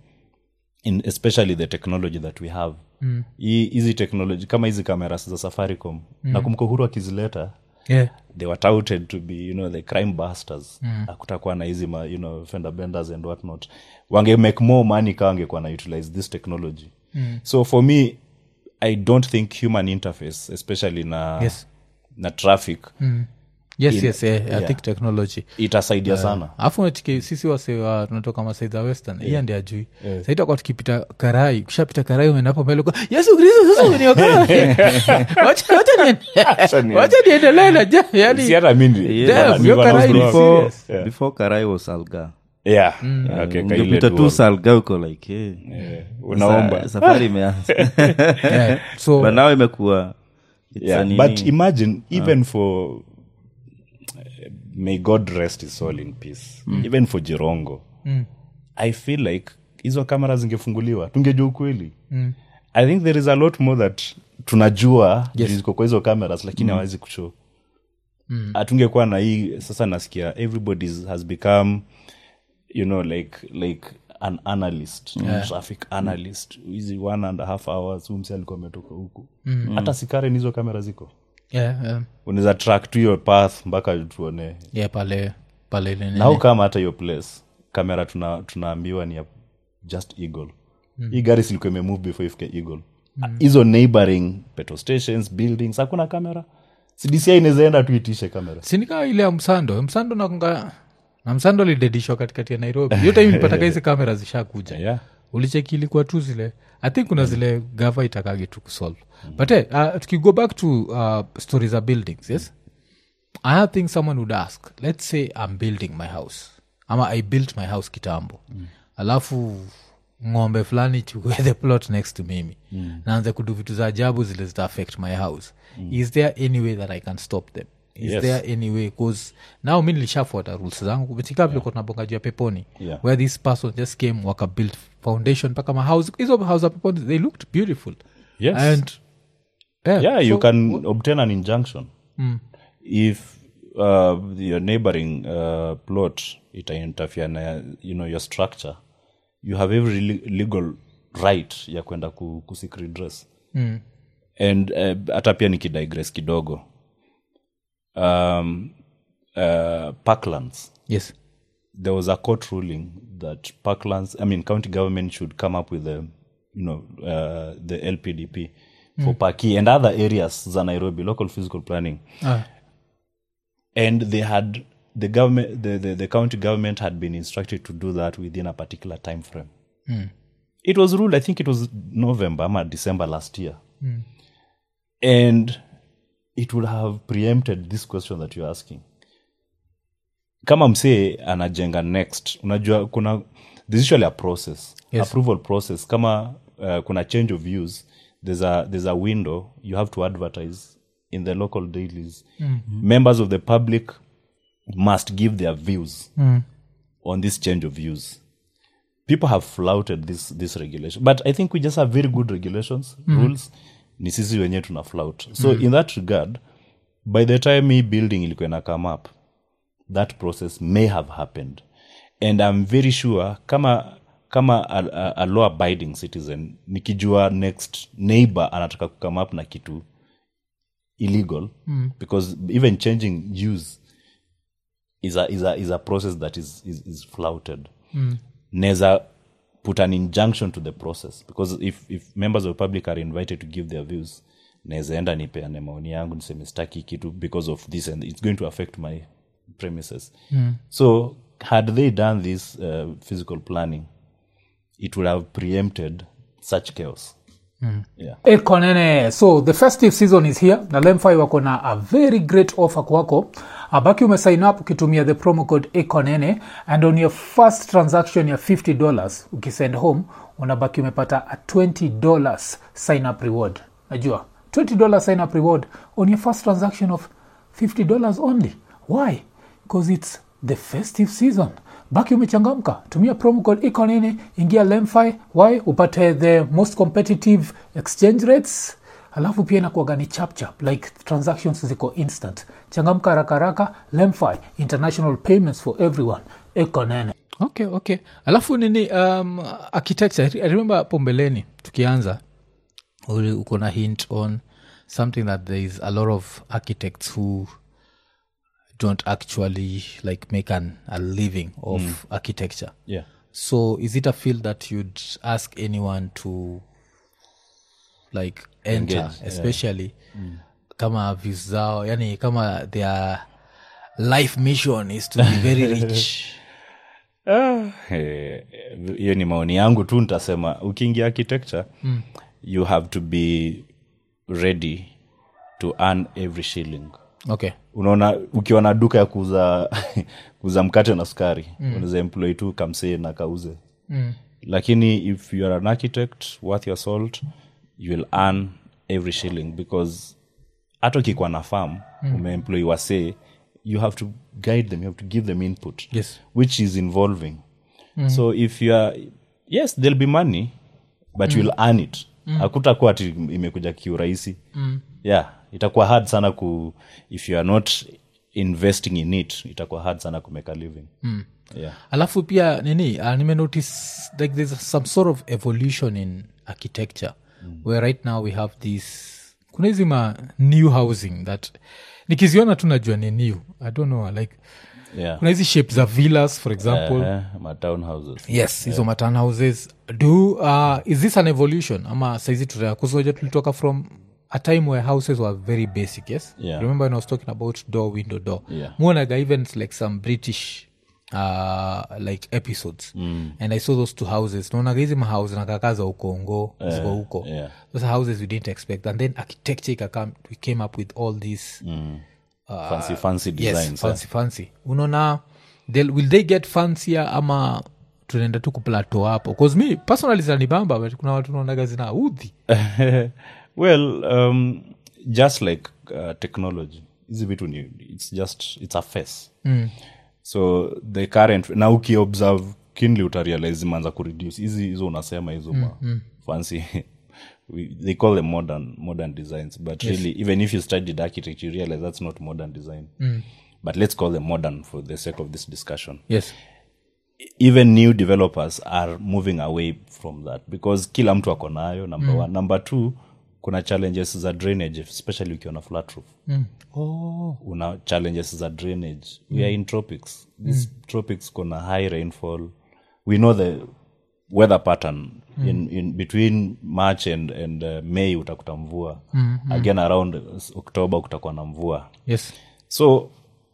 in especially the technology that we have. Mm. Hizi technology kama hizi cameras za Safaricom mm. na kumko Uhuru akizileta. Yeah. They were touted to be, you know, the crime busters. Mm. Akutakuwa na hizi ma, you know, fender benders and what not. Wange make more money ka wangekuwa na utilize this technology. Mm. So for me, I don't think human interface, especially na Yes. na traffic. Mm. Yes, In- yes, yeah, I yeah. think technology. Itasaidia sana. Afu natiki sisi wase wa tunatoka Masai za Western. Hiyo ndio ajui. Sasa itakuwa tukipita Karai, kushapita Karai umeenda hapo mbele kwa Yesu Kristo sasa uniokoa. Wacha wacha niende. Wacha niendelee na ja, yani. Si hata mimi. Yeah, Damn, hiyo you Karai were ni not before, serious. Yeah. before Karai was Salga. Yeah. Okay, kaile Ungepita tu duo. Salga uko like hey. Yeah. Unaomba. Sa- safari imeanza. Yeah. So But now imekuwa it's Yeah, a nini. but imagine even for uh, may God rest his soul in peace. Even for Jirongo. Mm. I feel like hizo kamera zingefunguliwa tungejua ukweli. Mm. I think there is a lot more that tunajua Yes. ziko kwa hizo cameras lakini hawezi kushow. Mm. Atungekuwa na hii sasa nasikia everybody has become, you know, like like an analyst, yeah. Traffic analyst. Hizi one and a half hours umsi alikuwa ametoka huku. Mm. Hata sikare nizo kamera ziko. yeah, yeah. Unaweza track to your path mpaka tuone. Yeah, pale pale nene. Na kama hata your place kamera tuna tunaambiwa ni ya just Eagle. Mm. Hii gari silikuwa imemove before ifike Eagle. Hizo mm. neighboring petrol stations, buildings hakuna kamera. C D C I inaenda tuitishe kamera. Sinika ile ya Msando, Msando na kunga na Msando lidedishwa katikati ya Nairobi. Hiyo time nilipata hizi kamera zishakuja. Yeah. Ulicheki ilikuwa tu zile. I think kuna zile gava itakage tu kusolve. Mm. But eh uh, tukigo back to uh, stories of buildings, yes? another thing someone would ask, let's say I'm building my house ama I built my house kitambo mm. alafu ng'ombe fulani chukue the plot next to mimi mm. naanze kudu vitu za ajabu zile zita affect my house mm. is there any way that I can stop them? Is yes. there any way? Because now mi nilishafuata rules zangu betika vile kwa tunabonga juu ya peponi Yeah. where this person just came waka built foundation mpaka ma house hizo house of peponi they looked beautiful. Yes. And yeah, yeah, you so can what- obtain an injunction if uh, your neighboring uh, plot ita interfere na you know your structure. You have every le- legal right ya kwenda ku, ku seek redress. Mm. And uh, hata pia nikidigress kidogo, um, uh, parklands, yes. there was a court ruling that parklands, I mean county government should come up with the you know uh, the L P D P for Paki and other areas za Nairobi, local physical planning. Ah. And they had the government the, the, the county government had been instructed to do that within a particular time frame. It was ruled, I think it was November or December last year. And it would have preempted this question that you're asking. Kama msee anajenga next, unajua kuna there's usually a process, Yes. approval process. Kama uh, kuna change of views, there's a there's a window you have to advertise in the local dailies. Members of the public must give their views on this change of views. People have flouted this this regulation, but I think we just have very good regulations, rules. Ni sisi wenyewe tuna flout. So in that regard, by the time hii building ilikuwa ina come up, that process may have happened. And I'm very sure kama kama a, a, a law abiding citizen, nikijua next neighbor anataka ku come up na kitu illegal, because even changing use is a is a is a process that is is, is flouted. Neza put an injunction to the process, because if if members of the public are invited to give their views, neza enda nipeane maoni yangu niseme sitaki kitu because of this and it's going to affect my premises. So had they done this uh, physical planning, it would have preempted such chaos. Yeah. Ekonene. So the festive season is here na Lemfi wako na a very great offer kwako. Abaki umesign up ukitumia the promo code Ekonene, and on your first transaction ya fifty dollars ukisend home unabaki umepata a twenty dollars sign up reward. Najua twenty dollars sign up reward on your first transaction of fifty dollars only. Why? Because it's the festive season. Baki umechangamka, tumia promo code Ekonene, ingia Lemfi. Why? Upate the most competitive exchange rates. Alafu pia inakuwaga ni chap chap, like transactions ziko instant. Changamka haraka haraka. Lemfi, international payments for everyone. Ekonene. Okay, okay. Alafu nini um, architecture, I remember hapo mbeleni tukianza uli- uko na hint on something that there is a lot of architects who don't actually like make an, a living of architecture. Yeah. So is it a field that you'd ask anyone to like enter, Engage, especially kama views zao, yani kama their life mission is to be very rich? Eh, hiyo ni maoni yangu tu. Nitasema ukiingia architecture, you have to be ready to earn every shilling. Okay. Unaona, ukiwa na duka ya kuuza kuuza mkate na sukari, unaweza employ tu kamsee na kauze. Lakini if you are an architect worth your salt, you will earn every shilling, because hata ukikuwa na farm, umeemploy wasee, you have to guide them, you have to give them input, Yes. which is involving. So if you are, yes, there'll be money, but you'll earn it. Hakutakuwa ati imekuja kiurahisi. Yeah, itakuwa hard sana ku, if you are not investing in it, itakuwa hard sana ku make a living. Yeah. Alafu pia nini uh, nimenotice like there's some sort of evolution in architecture where right now we have this kuna hizi ma new housing that nikiziona tu najua ni new, I don't know, like Yeah. kuna hizi shapes za villas for example. Uh, ma townhouses. Yes, hizo yeah. Townhouses do uh, is this an evolution ama saizi tuta kusoja tulitoka from a time where houses were very basic, yes? Yeah. Remember when I was talking about door, window, door? Yeah. Muonaga even like some British uh, like episodes. Mm. And I saw those two houses. Naonaga hizi mahouses nakakaza ukongo, ziko huko. Yeah. Those houses we didn't expect. And then architecture ikakam, we came up with all these mm. fancy fancy designs yes, fancy fancy unaona they'll- will they get fancier ama tunaenda tu kuplato hapo bcause me personally zinanibamba but kuna watu naonaga zina udhi well um, just like uh, technology hizi vitu ni it's just it's a face mm. so the current na ukiobserve kinly utarealize zimeanza kureduce hizi hizo unasema hizo mm, mm. fancy we, they call them modern modern designs but yes. really even if you studied architecture you realize that's not modern design mm. but let's call them modern for the sake of this discussion. yes Even new developers are moving away from that because kila mtu ako nayo number mm. one. Number two, kuna challenges za drainage especially ukiwa na flat roof mm. oh. una challenges za drainage mm. we are in tropics these mm. tropics kuna high rainfall we know the weather pattern mm. in, in between March and, and uh, May utakuta mvua mm. again around October kutakuwa na mvua yes so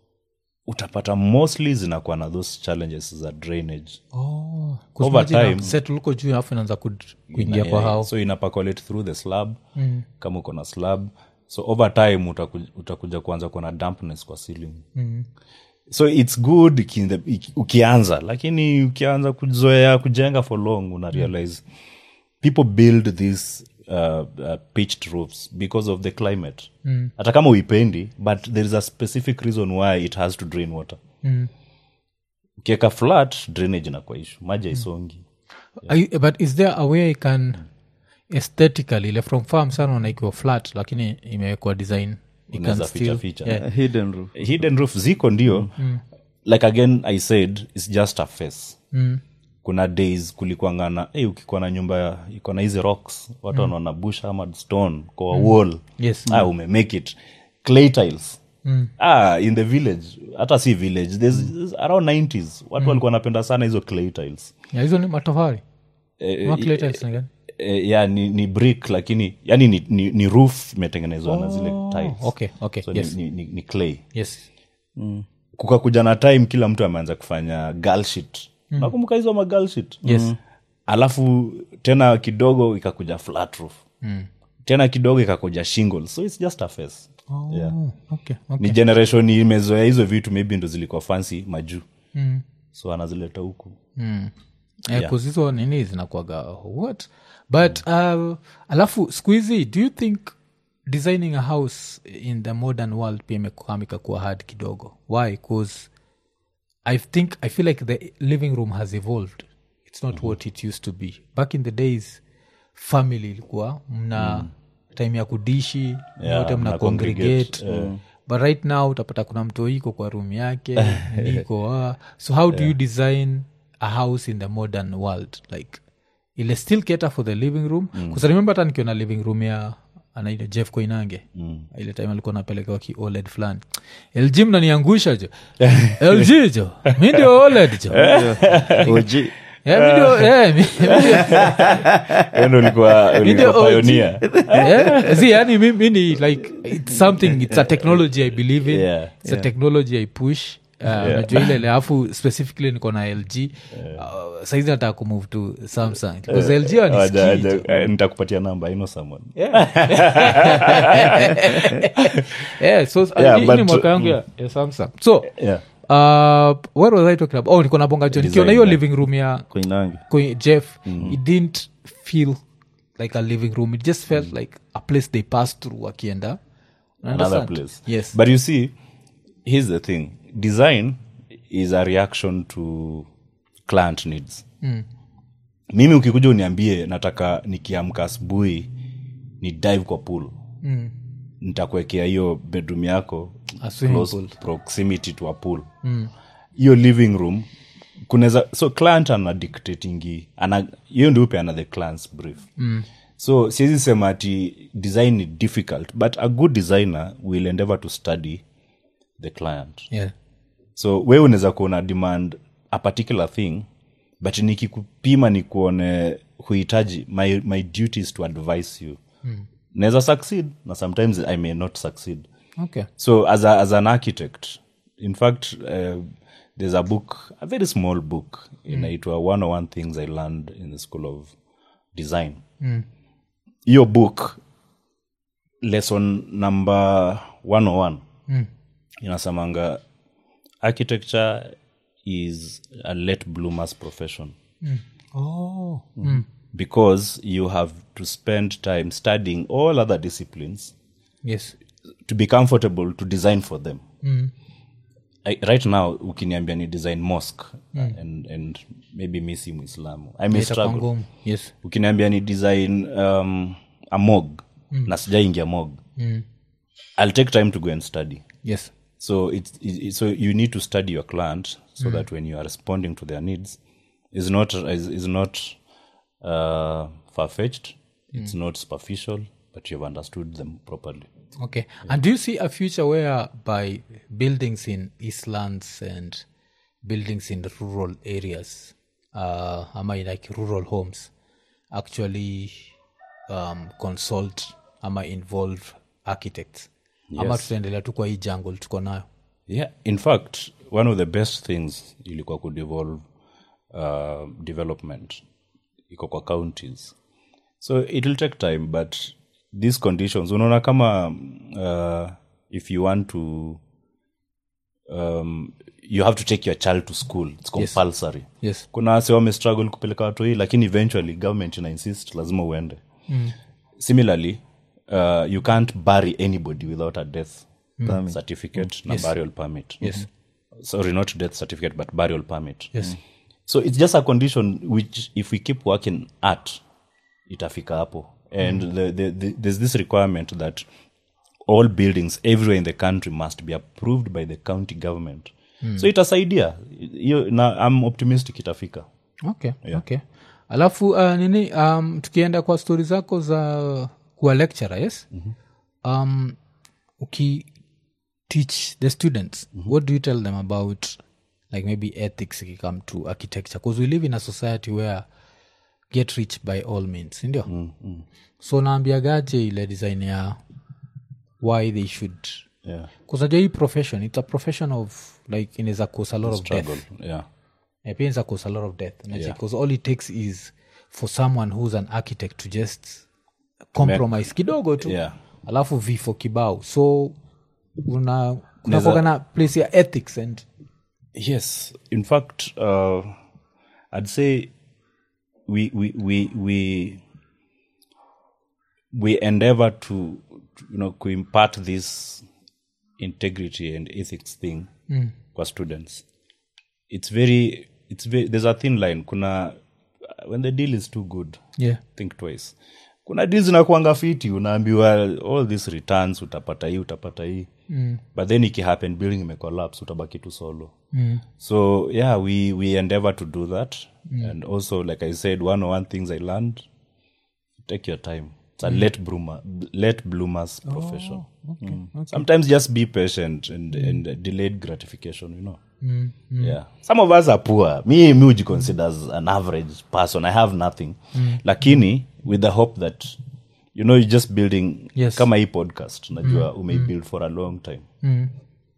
utapata mostly zinakuwa na those challenges za drainage oh. Over time- set uliko juu alafu inaanza ku- kuingia kwa hao so ina percolate through the slab mm. kama uko na slab so over time utaku, utakuja kuanza kuwa na dampness kwa ceiling mm. so it's good iki- iki- ukianza lakini ukianza kuzoea kujenga for long una realize mm. people build these uh, uh, pitched roofs because of the climate mm. hata kama uipendi but there is a specific reason why it has to drain water mm. ukiweka flat drainage inakuwa issue maji haisongi Are you, but is there a way I can aesthetically ile from farm sana unaikiwa flat lakini imewekwa design it can Unaweza still feature, feature. yeah. A hidden roof. hidden roof ziko ndio mm. like again I said it's just a face mm. kuna days kulikuangana hey, ukikuwa na nyumba iko na hizi rocks watu wanaona mm. bush ama stone kwa mm. wall yes ah, ume make it clay tiles mm. ah in the village hata si village there's, there's around nineties watu mm. walikuwa wanapenda sana hizo clay tiles yeah, hizo ni matofali eh, What clay tiles ni gani? eh, yeah, ni, ni brick lakini yani ni, ni, ni roof imetengenezwa na zile tiles okay okay so yes ni, ni, ni, ni clay yes kukakuja na time kila mtu ameanza kufanya girl shit mm. nakumbuka hizo ma girl shit Yes. Mm. alafu tena kidogo ikakuja flat roof mm. tena kidogo ikakuja shingles so it's just a face oh, yeah. okay okay ni generation imezoea hizo vitu maybe ndo zilikuwa fancy majuu mm. so anazileta huku mm. yeah. hizo nini zinakuaga what but mm. uh, alafu siku hizi do you think designing a house in the modern world pia imekamika kuwa hard kidogo why because I think I feel like the living room has evolved it's not mm-hmm. what it used to be back in the days family ilikuwa mna mm. time ya kudishi Yeah, wote mna mna congregate congregate, yeah. but right now utapata kuna mtu iko kwa room yake niko ah. so how do yeah. you design a house in the modern world like ile still cater for the living room because mm. remember hata nikiona living room ya anaita Jeff Koinange mm. ile time alikuwa anapeleka ki O L E D fulani L G mnaniangusha jo L G jo mimi ndio O L E D jo O G. yeah mimi ndio eh mimi ndo ulikuwa ulikuwa pioneer yeah see yani mimi ni like it's something it's a technology I believe in Yeah, it's a technology I push najua ile ile alafu specifically niko na L G uh, saizi nataka kumove to Samsung because L G Aja- wanisikii aja- nitakupatia namba I know someone yeah so uh, Yeah, hii but- ni mwaka yangu ya, ya Samsung so yeah uh, what was I talking about oh niko na bonga jo nikiona hiyo living room ya Koinange. Koi- Jeff it didn't feel like a living room it just felt like a place they passed through wakienda another Understand? place yes but you see here's the thing design is a reaction to client needs mm. mimi ukikuja uniambie nataka nikiamka asubuhi ni dive kwa pool mm. nitakuwekea hiyo bedroom yako A swimming close pool. proximity to a pool hiyo mm. living room kunaweza so client ana dictatingi ana hiyo ndio upe ana the client's brief mm. so siwezi sema ati design ni difficult but a good designer will endeavor to study the client yeah so wewe unaweza kuona demand a particular thing but nikikupima ni kuone huhitaji my, my duty is to advise you mm. naweza succeed na sometimes I may not succeed okay so as, a, as an architect in fact uh, there's a book a very small book mm. inaitwa one oh one things I learned in the school of design hiyo mm. book lesson number one oh one mm. inasamanga architecture is a late bloomer's profession. Oh. Mm. Because you have to spend time studying all other disciplines Yes. to be comfortable to design for them. Mm. I, right now ukiniambia ni design mosque mm. and, and maybe misi muislamu I may Itakuwa struggle. ngumu. Yes. Ukiniambia ni design um, a mog mm. na sijaingia mog Mm. I'll take time to go and study. Yes. So it's, it, so you need to study your client so mm. that when you are responding to their needs is not is, is not uh, far-fetched, mm. it's not superficial, but you've understood them properly. Okay. Yeah. And do you see a future where by buildings in Eastlands and buildings in rural areas, uh, am I like rural homes, actually um, consult, am I involve architects? Yes. Ama tutaendelea tu kwa hii jungle tuko nayo? Yeah, in fact, one of the best things ilikuwa could evolve uh, development iko kwa counties. So it will take time, but these conditions, unaona kama uh, if you want to, um, you have to take your child to school, it's compulsory. Yes. Yes. Kuna wase wame struggle kupeleka watu hii, lakini eventually government ina insist lazima uende. Mm. Similarly, uh, you can't bury anybody without a death mm. certificate mm. na yes. burial permit. Yes. Sorry, not death certificate, but burial permit. Yes. Mm. So it's just a condition which if we keep working at, itafika hapo. And mm. the, the, the, there's this requirement that all buildings everywhere in the country must be approved by the county government. Mm. So itasaidia. Yo, na, I'm optimistic itafika. Okay, yeah. Okay. Alafu uh, nini um, tukienda kwa stori zako za kuwa lecturer, yes? Mm-hmm. Um, uki teach the students, mm-hmm. what do you tell them about like maybe ethics if you come to architecture? Because we live in a society where get rich by all means, ndio? Mm-hmm. So naambiagaje ile design ya why they should, yeah. Because hii profession, it's a profession of like inaweza cause a lot of Struggle. death. Yeah. It means cause a lot of death. Yeah. Because all it takes is for someone who's an architect to just compromise kidogo tu. Yeah. Alafu vifo kibao. So una kuna na place ya ethics and yes, in fact uh, I'd say we we we we we endeavor to, you know, to impart this integrity and ethics thing mm. kwa students. It's very it's very there's a thin line. Kuna when the deal is too good, yeah, think twice. Kuna deals zinakuanga fiti, unaambiwa all these returns utapata hii utapata hii mm. but then iki happen building imecollapse utabaki tu solo. Mm. So yeah, we we endeavor to do that. Mm. And also, like I said, one of one things I learned, take your time. It's a mm. late bloomer late bloomers oh, profession. Okay, mm. okay. Sometimes just be patient and mm. and uh, delayed gratification, you know. Mm, mm. Yeah, some of us are poor. Me me would consider as an average person. I have nothing. Mm. Lakini with the hope that, you know, you're just building, yes. kama hii podcast najua mm. you may mm. build for a long time. Mm.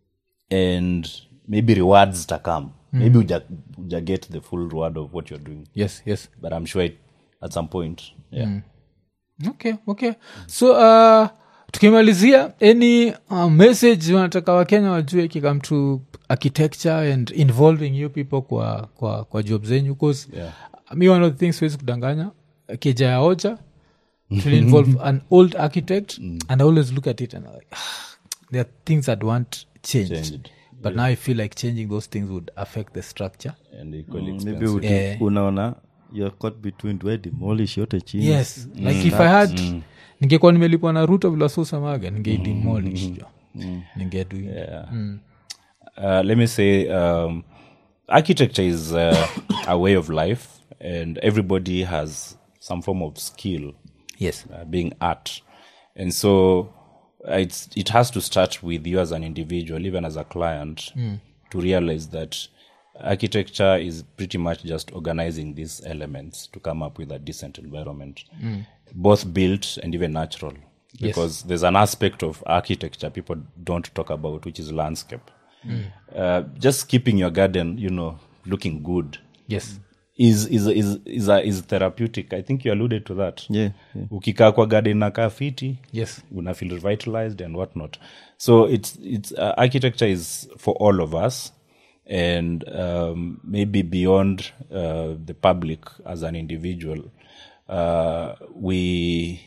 And maybe rewards ta come. Mm. Maybe uja, uja get the full reward of what you're doing. Yes, yes. But I'm sure it, at some point, yeah. Mm. Okay, okay. So uh tukimalizia, any uh, message wanataka wakenya wajue kikam to architecture and involving you people kwa kwa kwa job zenyu? Because yeah. me one of the things wezi kudanganya keja ya oja to involve an old architect mm. and I always look at it and I'm like, ah, there are things I'd want changed, changed. But yeah. now I feel like changing those things would affect the structure and equally mm, maybe would yeah. unaona you're caught between do I demolish yote chini. Yes, mm. like if I had mm. ningekuwa nimelipwa na Ruto vile sosa maga ningeidemolish mm. mm. ningedu yeah. mm. uh, let me say um, architecture is uh, a way of life and everybody has some form of skill. Yes. Uh, being art. And so uh, it's it has to start with you as an individual, even as a client, mm. to realize that architecture is pretty much just organizing these elements to come up with a decent environment, mm. both built and even natural. Because yes. there's an aspect of architecture people don't talk about, which is landscape. Mm. Uh, just keeping your garden, you know, looking good. Yes. is is is is, a, is therapeutic. I think you alluded to that. Yeah, yeah. Ukikaa kwa garden nakaa fiti, Yes. una feel revitalized and whatnot. So it's it's uh, architecture is for all of us, and um, maybe beyond uh, the public as an individual. Uh, we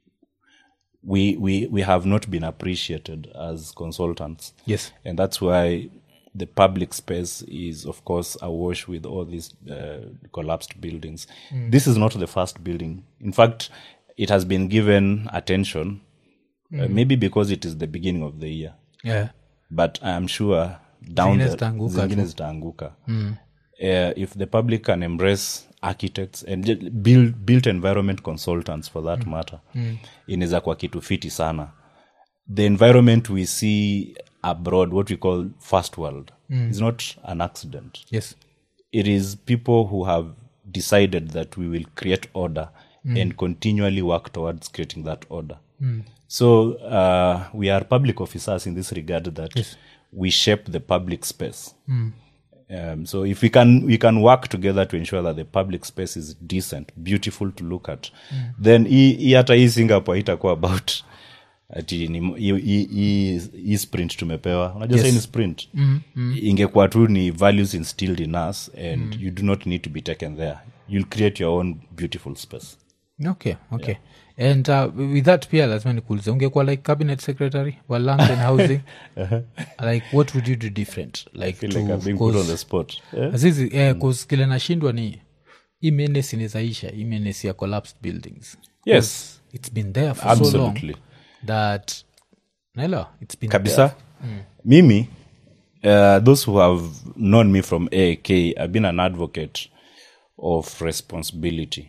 we we we have not been appreciated as consultants. Yes. And that's why the public space is, of course, awash with all these uh, collapsed buildings. Mm. This is not the first building. In fact, it has been given attention, mm. uh, maybe because it is the beginning of the year. Yeah. But I am sure down Zingine the zitaanguka zingine tu. zitaanguka. Mm. Uh, if the public can embrace architects and ju- build built environment consultants for that mm. matter, mm. inaweza kwa kitu fiti sana. The environment we see abroad, what we call first world, mm. is not an accident. Yes. It is people who have decided that we will create order mm. and continually work towards creating that order. Mm. So uh, we are public officers in this regard that Yes. we shape the public space. Mm. Um, so if we can we can work together to ensure that the public space is decent, beautiful to look at, mm. then hii hata hii Singapore itakuwa about ati ni hii- hii- hii hii sprint tumepewa. Unajua Yes. yes. ni sprint. Mm, mm. Ingekuwa tu ni values instilled in us and mm. you do not need to be taken there. You'll create your own beautiful space. Okay, okay. And uh, with that pia lazima nikuulize ungekuwa like cabinet secretary wa land and housing like what would you do different like Feel to like I'm being put cause- on the spot. Yeah? azizi eh, cause kile nashindwa ni hii menace inawezaisha hii menace ya collapsed buildings. Yes. 'Cause it's been there for so Absolutely. long that naelewa it's been Kabisa. there. Mimi, uh, those who have known me from A A K, I've been an advocate of responsibility.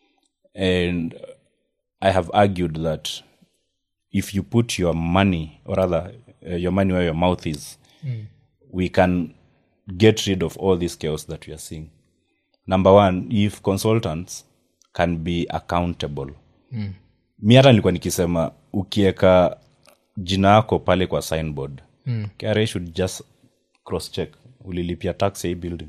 And I have argued that if you put your money, or rather, uh, your money where your mouth is, mm. we can get rid of all this chaos that we are seeing. Number one, if consultants can be accountable. Mm. Mi hata nilikuwa nikisema ukieka jina yako pale kwa signboard, mm. K R A should just cross check ulilipia tax ya hii building.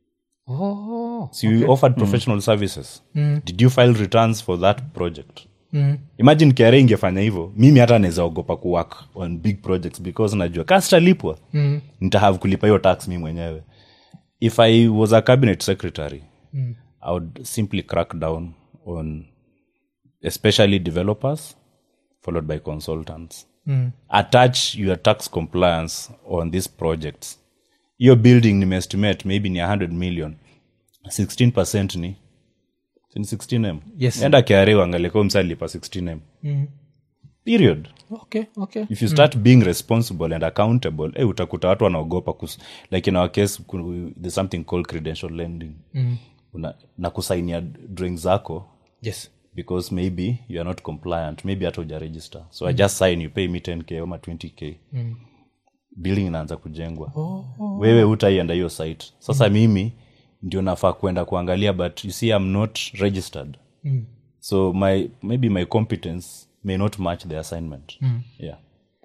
Oh, So you offered professional services. Mm. Did you file returns for that project? Mm. Imagine K R A ingefanya hivyo, mimi hata naweza ogopa kuwork on big projects because najua kasta lipwa. Mm. Nitahave kulipa hiyo tax mimi mwenyewe. If I was a cabinet secretary, mm. I would simply crack down on especially developers followed by consultants. Mm. Attach your tax compliance on these projects. Your building nimeestimate maybe ni one hundred million. sixteen percent ni ni sixteen M. Yes. Enda K R A uangalie kama msalipa sixteen M. Mm. Period. okay, okay. If you start mm. being responsible and accountable, eh, utakuta watu wanaogopa kus, like in our case ku- there's something called credential lending. Mm. Una, na kusainia drawings zako Yes. because maybe you are not compliant, maybe hata uja register. So mm. I just sign, you pay me ten K ama twenty K. Mm. Building inaanza kujengwa. Oh, oh. Wewe utaienda hiyo site. Sasa mm. mimi ndio nafaa kwenda kuangalia, but you see I'm not registered. Mm. So my maybe my competence may not match the assignment. Mm. Yeah.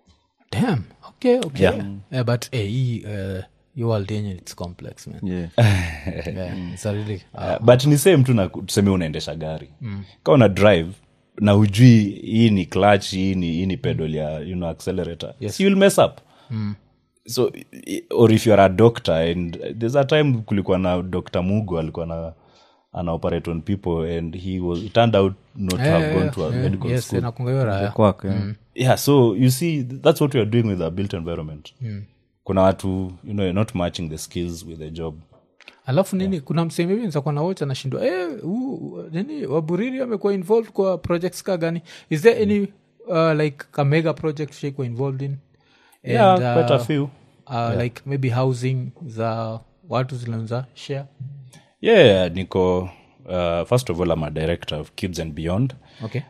Damn. Okay, okay. Yeah. Yeah, but eh, hii uh, you world yenye it's complex man. Yeah. Yeah, it's a really uh, Uh, but ni same tu na tuseme unaendesha gari. Mm. Kama una drive na ujui hii ni clutch, hii ni hii ni pedal ya you know accelerator. Yes. So you'll mess up. Mm. So i- or if you're a doctor and there's a time kulikuwa na Doctor Mugo alikuwa na ana operate on people and he was it turned out not to have gone to a medical yes, school. nakunga hiyo raya. Kwake, yeah. Yeah, so you see that's what we are doing with our built environment. Mm. Kuna watu you know you're not matching the skills with the job. alafu nini yeah. kuna msemi hivi nitakuwa na wocha nashindwa eh huu nini waburiri amekuwa involved kwa projects ka gani is there any uh, like a mega project shakuwa involved in and, Yeah, quite a few. uh, yeah. like maybe housing za watu zinaanza share Yeah, Nico, uh, first of all, I'm a director of Kids and Beyond. okay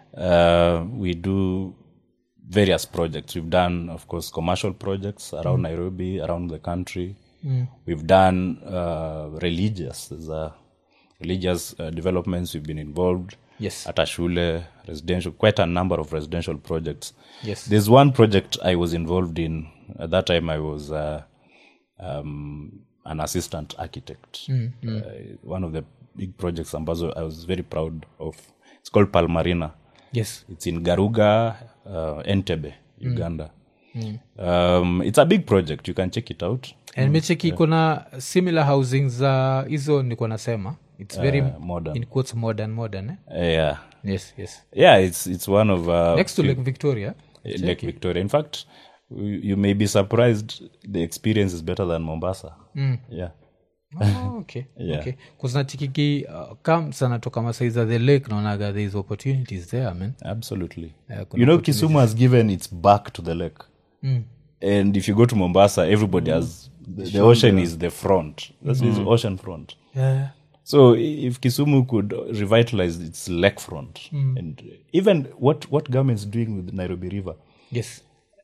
Uh, we do various projects. We've done, of course, commercial projects around mm. Nairobi, around the country. Mm. We've done uh, religious. There's a religious uh, developments we've been involved. Yes. At Ashule, residential, quite a number of residential projects. Yes. There's one project I was involved in. At that time, I was uh, um, an assistant architect. Mm, mm. Uh, one of the big projects ambazo I was very proud of. It's called Palmarina. Yes. It's in Garuga, uh, Entebbe, Uganda. Mm. Um, it's a big project. You can check it out. And mecheki iko na similar housing za hizo niko nasema. It's very Uh, modern. in quotes modern modern eh? Yeah. Yes, yes. Yeah, it's it's one of uh, Next to Lake Victoria. uh, Lake Victoria. In fact, you, you may be surprised the experience is better than Mombasa. Mm. Yeah. Oh, okay. Yeah. Okay. Cuz natikiki uh, kam sana toka masaiza the lake naonaga there is opportunities there, man. Absolutely. Yeah, kuna You know, Kisumu has given its back to the lake. Mm. And if you go to Mombasa, everybody has the, the ocean is the front. That's mm. ocean front. Yeah. So if Kisumu could revitalize its lakefront, mm. and even what what government is doing with the Nairobi River, Yes.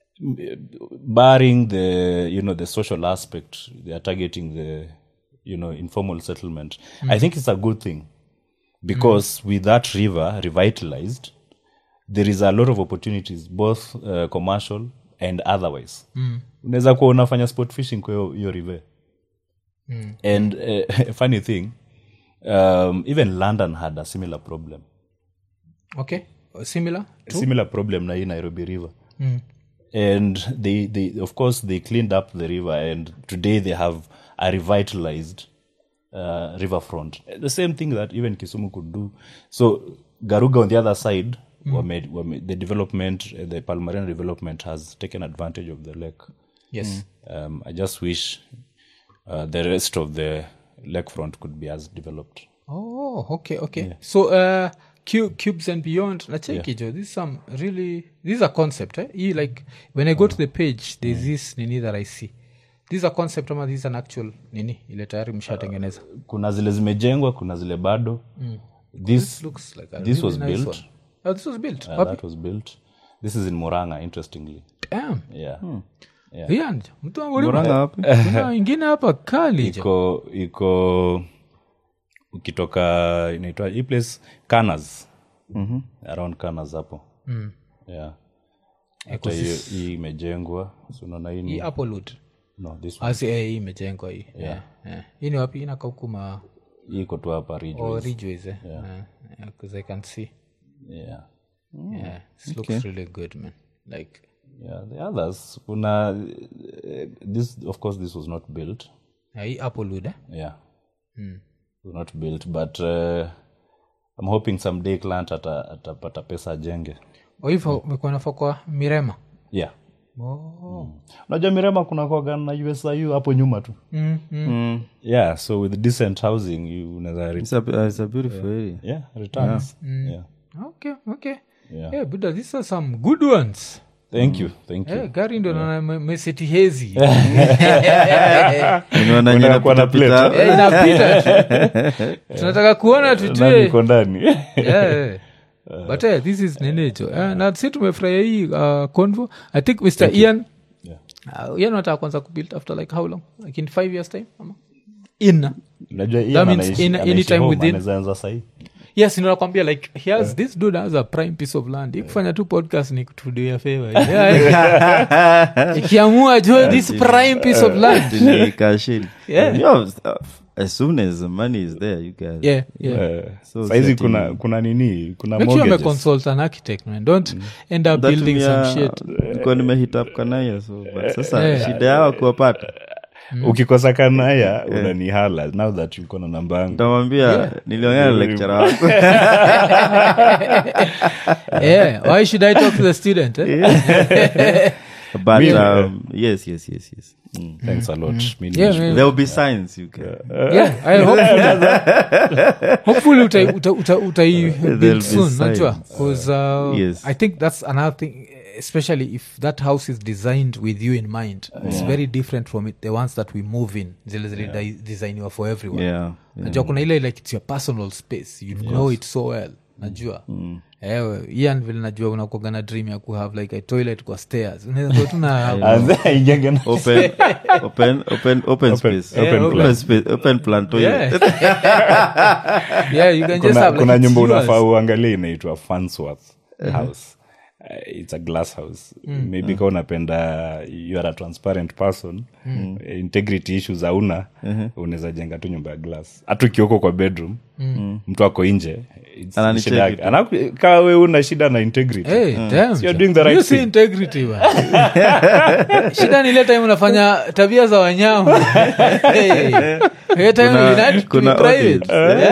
barring the you know the social aspect, they are targeting the you know informal settlement. Mm. I think it's a good thing because mm. with that river revitalized, there is a lot of opportunities, both uh, commercial and otherwise. Mm. Unaweza kuwa unafanya sport fishing kwa hiyo- hiyo river. Mm. And uh, funny thing, um, even London had a similar problem. Okay. Uh, similar to Similar problem na hii Nairobi River. Mm. And they, they, of course, they cleaned up the river, and today they have a revitalized uh, riverfront. The same thing that even Kisumu could do. So Garuga on the other side, mm. were made, were made, the development, uh, the Palmarina development has taken advantage of the lake. Yes. Um, I just wish uh, the rest of the lakefront could be as developed. Oh, okay, okay. So uh Cu- cubes and beyond nacheki jo, this is some really this is a concept eh? Hii, like when I go to the page there's this nini that I see, this is a concept ama this is an actual nini ile tayari mshatengeneza? Kuna zile zimejengwa, kuna zile bado. Mm. This, Looks like a this really was nice built. one. Oh, this was built. Uh, Wapi? that was built. This is in Murang'a, interestingly. Damn. Yeah. Yeah. Rian, mtu wangu Murang'a wapi? kuna ingine hapa kali jo. Iko iko ukitoka inaitwa hii place Canas. Mhm. Around Canas hapo. Mm. Yeah. Hata hiyo hii imejengwa. So unaona hii Hii ni hapo Lud. no this one. Asi eh hii imejengwa hii. Yeah. Yeah. Hii ni wapi inakaa huku ma Hii iko tu hapa Ridge. or Ridgeways eh. Yeah. Because I can see. Yeah. Yeah. This looks really good, man. Like Yeah, the others kuna uh, this of course this was not built. uh, hii hapo Lud eh? Yeah. Mm. It was not built, but uh, I'm hoping someday client ata atapata pesa ajenge. O hivyo umekuwa nafaa kwa Mirema. Yeah. Oh. Unajua Mirema kuna kwa na U S I U hapo nyuma tu. Mm, mm. Mm. Yeah, so with decent housing you unaweza re- It's a, uh, it's a beautiful area. yeah, returns. Yeah. Okay, okay. Yeah. Yeah, Buddha, these are some good ones. Thank you. Thank you. Eh, gari ndo na meseti hezi. Unaona nyinyi Unakuwa na napita- plate. Eh, inapita tu. Tunataka kuona Nani tutue. iko ndani? Yeah. But eh, this is nenecho. Eh, na si tumefurahia hii uh, convo. I think Mister Ian Yeah. uh, Ian wanataka kwanza kubuild after like how long? Like in five years time? Ama? In. Unajua hii That means anaishi- in- anaishi anytime home, within- anaweza anza sahi. Yes, ninakwambia like he has this dude has a prime piece of land. Ikufanya tu podcast ni kutudia favor. Yeah. Ikiamua jo this prime piece of land. Ni kashini. Yeah. Yo, uh, as soon as the money is there, you guys. Yeah, yeah. Eh, So saizi setting- kuna kuna nini? Kuna Make sure you mortgages. consult an architect, man. Don't end up That building me, some uh, shit. nilikuwa nimehit up kanaya so but sasa Yeah. shida yao kuwapata Ukikosa kanaya unanihala now that uko na namba yangu. nitamwambia niliongea na lecturer wako Yeah. Why should I talk to the student? Eh? but Me, um, yes yes yes yes mm. Thanks a lot. Mimi Yeah, nimeshukuru. man. there will be signs you can Yeah, I hopefully hopefully utai uta, uta, utai There'll build be soon, signs. najua because uh, Yes. I think that's another thing, especially if that house is designed with you in mind. It's very different from it, the ones that we move in zile zile di- designiwa for everyone. yeah, yeah. Najua kuna ile like it's your personal space, you know it so well, najua ewe Ian vile najua unakuwaga na dream ya kuhave like a toilet kwa stairs unaweza kuwa tu na And then ingenge na- open open open open space open open plan. space open plan toilet yeah. Yeah, you can just kuna, have like kuna it's nyumba yours. unafaa uangalie inaitwa Farnsworth house. Uh, it's a glass house. Maybe kama unapenda you are a transparent person, integrity issues hauna, unaweza jenga tu nyumba ya glass hata ukioko kwa bedroom mtu ako nje it's- Anani shida yake. check Anaku- kaa we una shida na integrity Hey, damn, you're doing the right you see thing. integrity man. Shida ni ile time unafanya tabia za wanyama. Hey. Hey, time Kuna- you need to kuna be private. audit.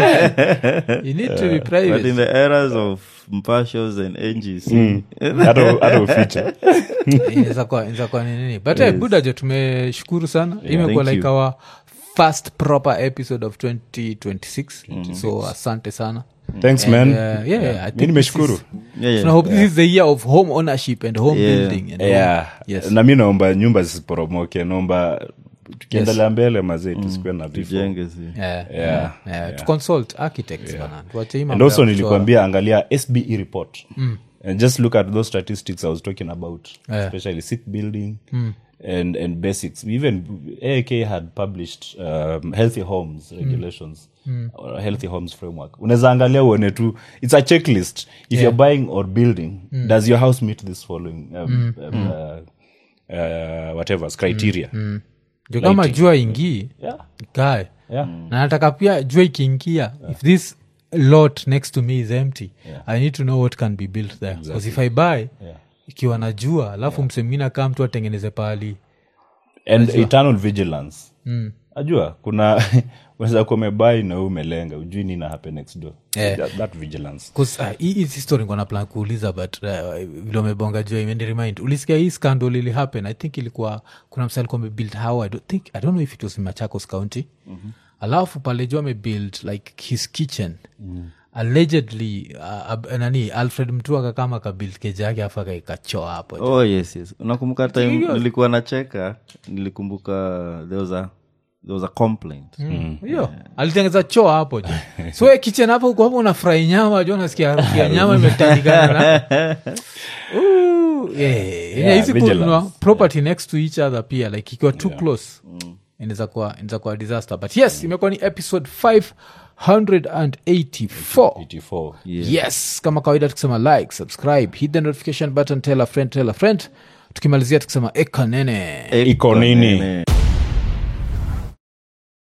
Yeah. You need to be but private. in the eras of mpashos and ngc hata hata uficha Inaweza kuwa- inaweza kuwa ni nini but yes. Budajo tumeshukuru sana imekuwa thank like you. our first proper episode of twenty twenty-six so asante sana. thanks And, man uh, yeah, yeah, I mi think this nimeshukuru is- yeah, yeah. so I hope this is the year of home ownership and home Yeah. building and yeah. home. Yes. na mi naomba nyumba zisiporomoke naomba tukiendelea mbele mazee tusikuwe na vifo tujenge si Yeah, Yeah, yeah, yeah. To consult architects bana. Tuache hii and mambo also ya nilikwambia angalia S B E report and just look at those statistics I was talking about Yeah. especially sick building and and basics even A A K had published um, healthy homes regulations or healthy homes framework unaweza angalia uone tu it's a checklist if you're buying or building does your house meet this following um, um, uh, uh, whatever criteria Ndio kama jua ingii yeah guy yeah na nataka pia jua ikiingia if this lot next to me is empty I need to know what can be built there because if I buy ikiwa na jua alafu yeah. msemingine kaa mtu atengeneze pahali and eternal vigilance mm. ajua kuna unaweza kuwa umebai na wewe umelenga ujui nini happen next door Yeah. that, that vigilance because uh, hii hii story ngona plan kuuliza but uh, vile umebonga jua imendi remind ulisikia hii scandal ili happen I think ilikuwa kuna msali kwa build how I don't think I don't know if it was in Machakos County mm-hmm. alafu pale jua amebuild like his kitchen mm. allegedly uh, uh, nani Alfred Mtua kama kabuild keja yake afa kaikachoa hapo oh yes yes unakumbuka time Yes. nilikuwa nacheka nilikumbuka there was a there was a complaint hiyo alitengeza choo hapo jo so we kitchen hapo uko hapo unafurahi nyama jo unasikia harufu ya nyama imetandikana na Ooh, yeah, yeah, hizi vigilance. kuna property next to each other pia like ikiwa too close inaweza kuwa inaweza kuwa disaster but yes imekuwa ni episode five eighty-four eighty-four yes kama kawaida tukisema like subscribe hit the notification button tell a friend tell a friend tukimalizia tukisema eka nene iko nini Nene.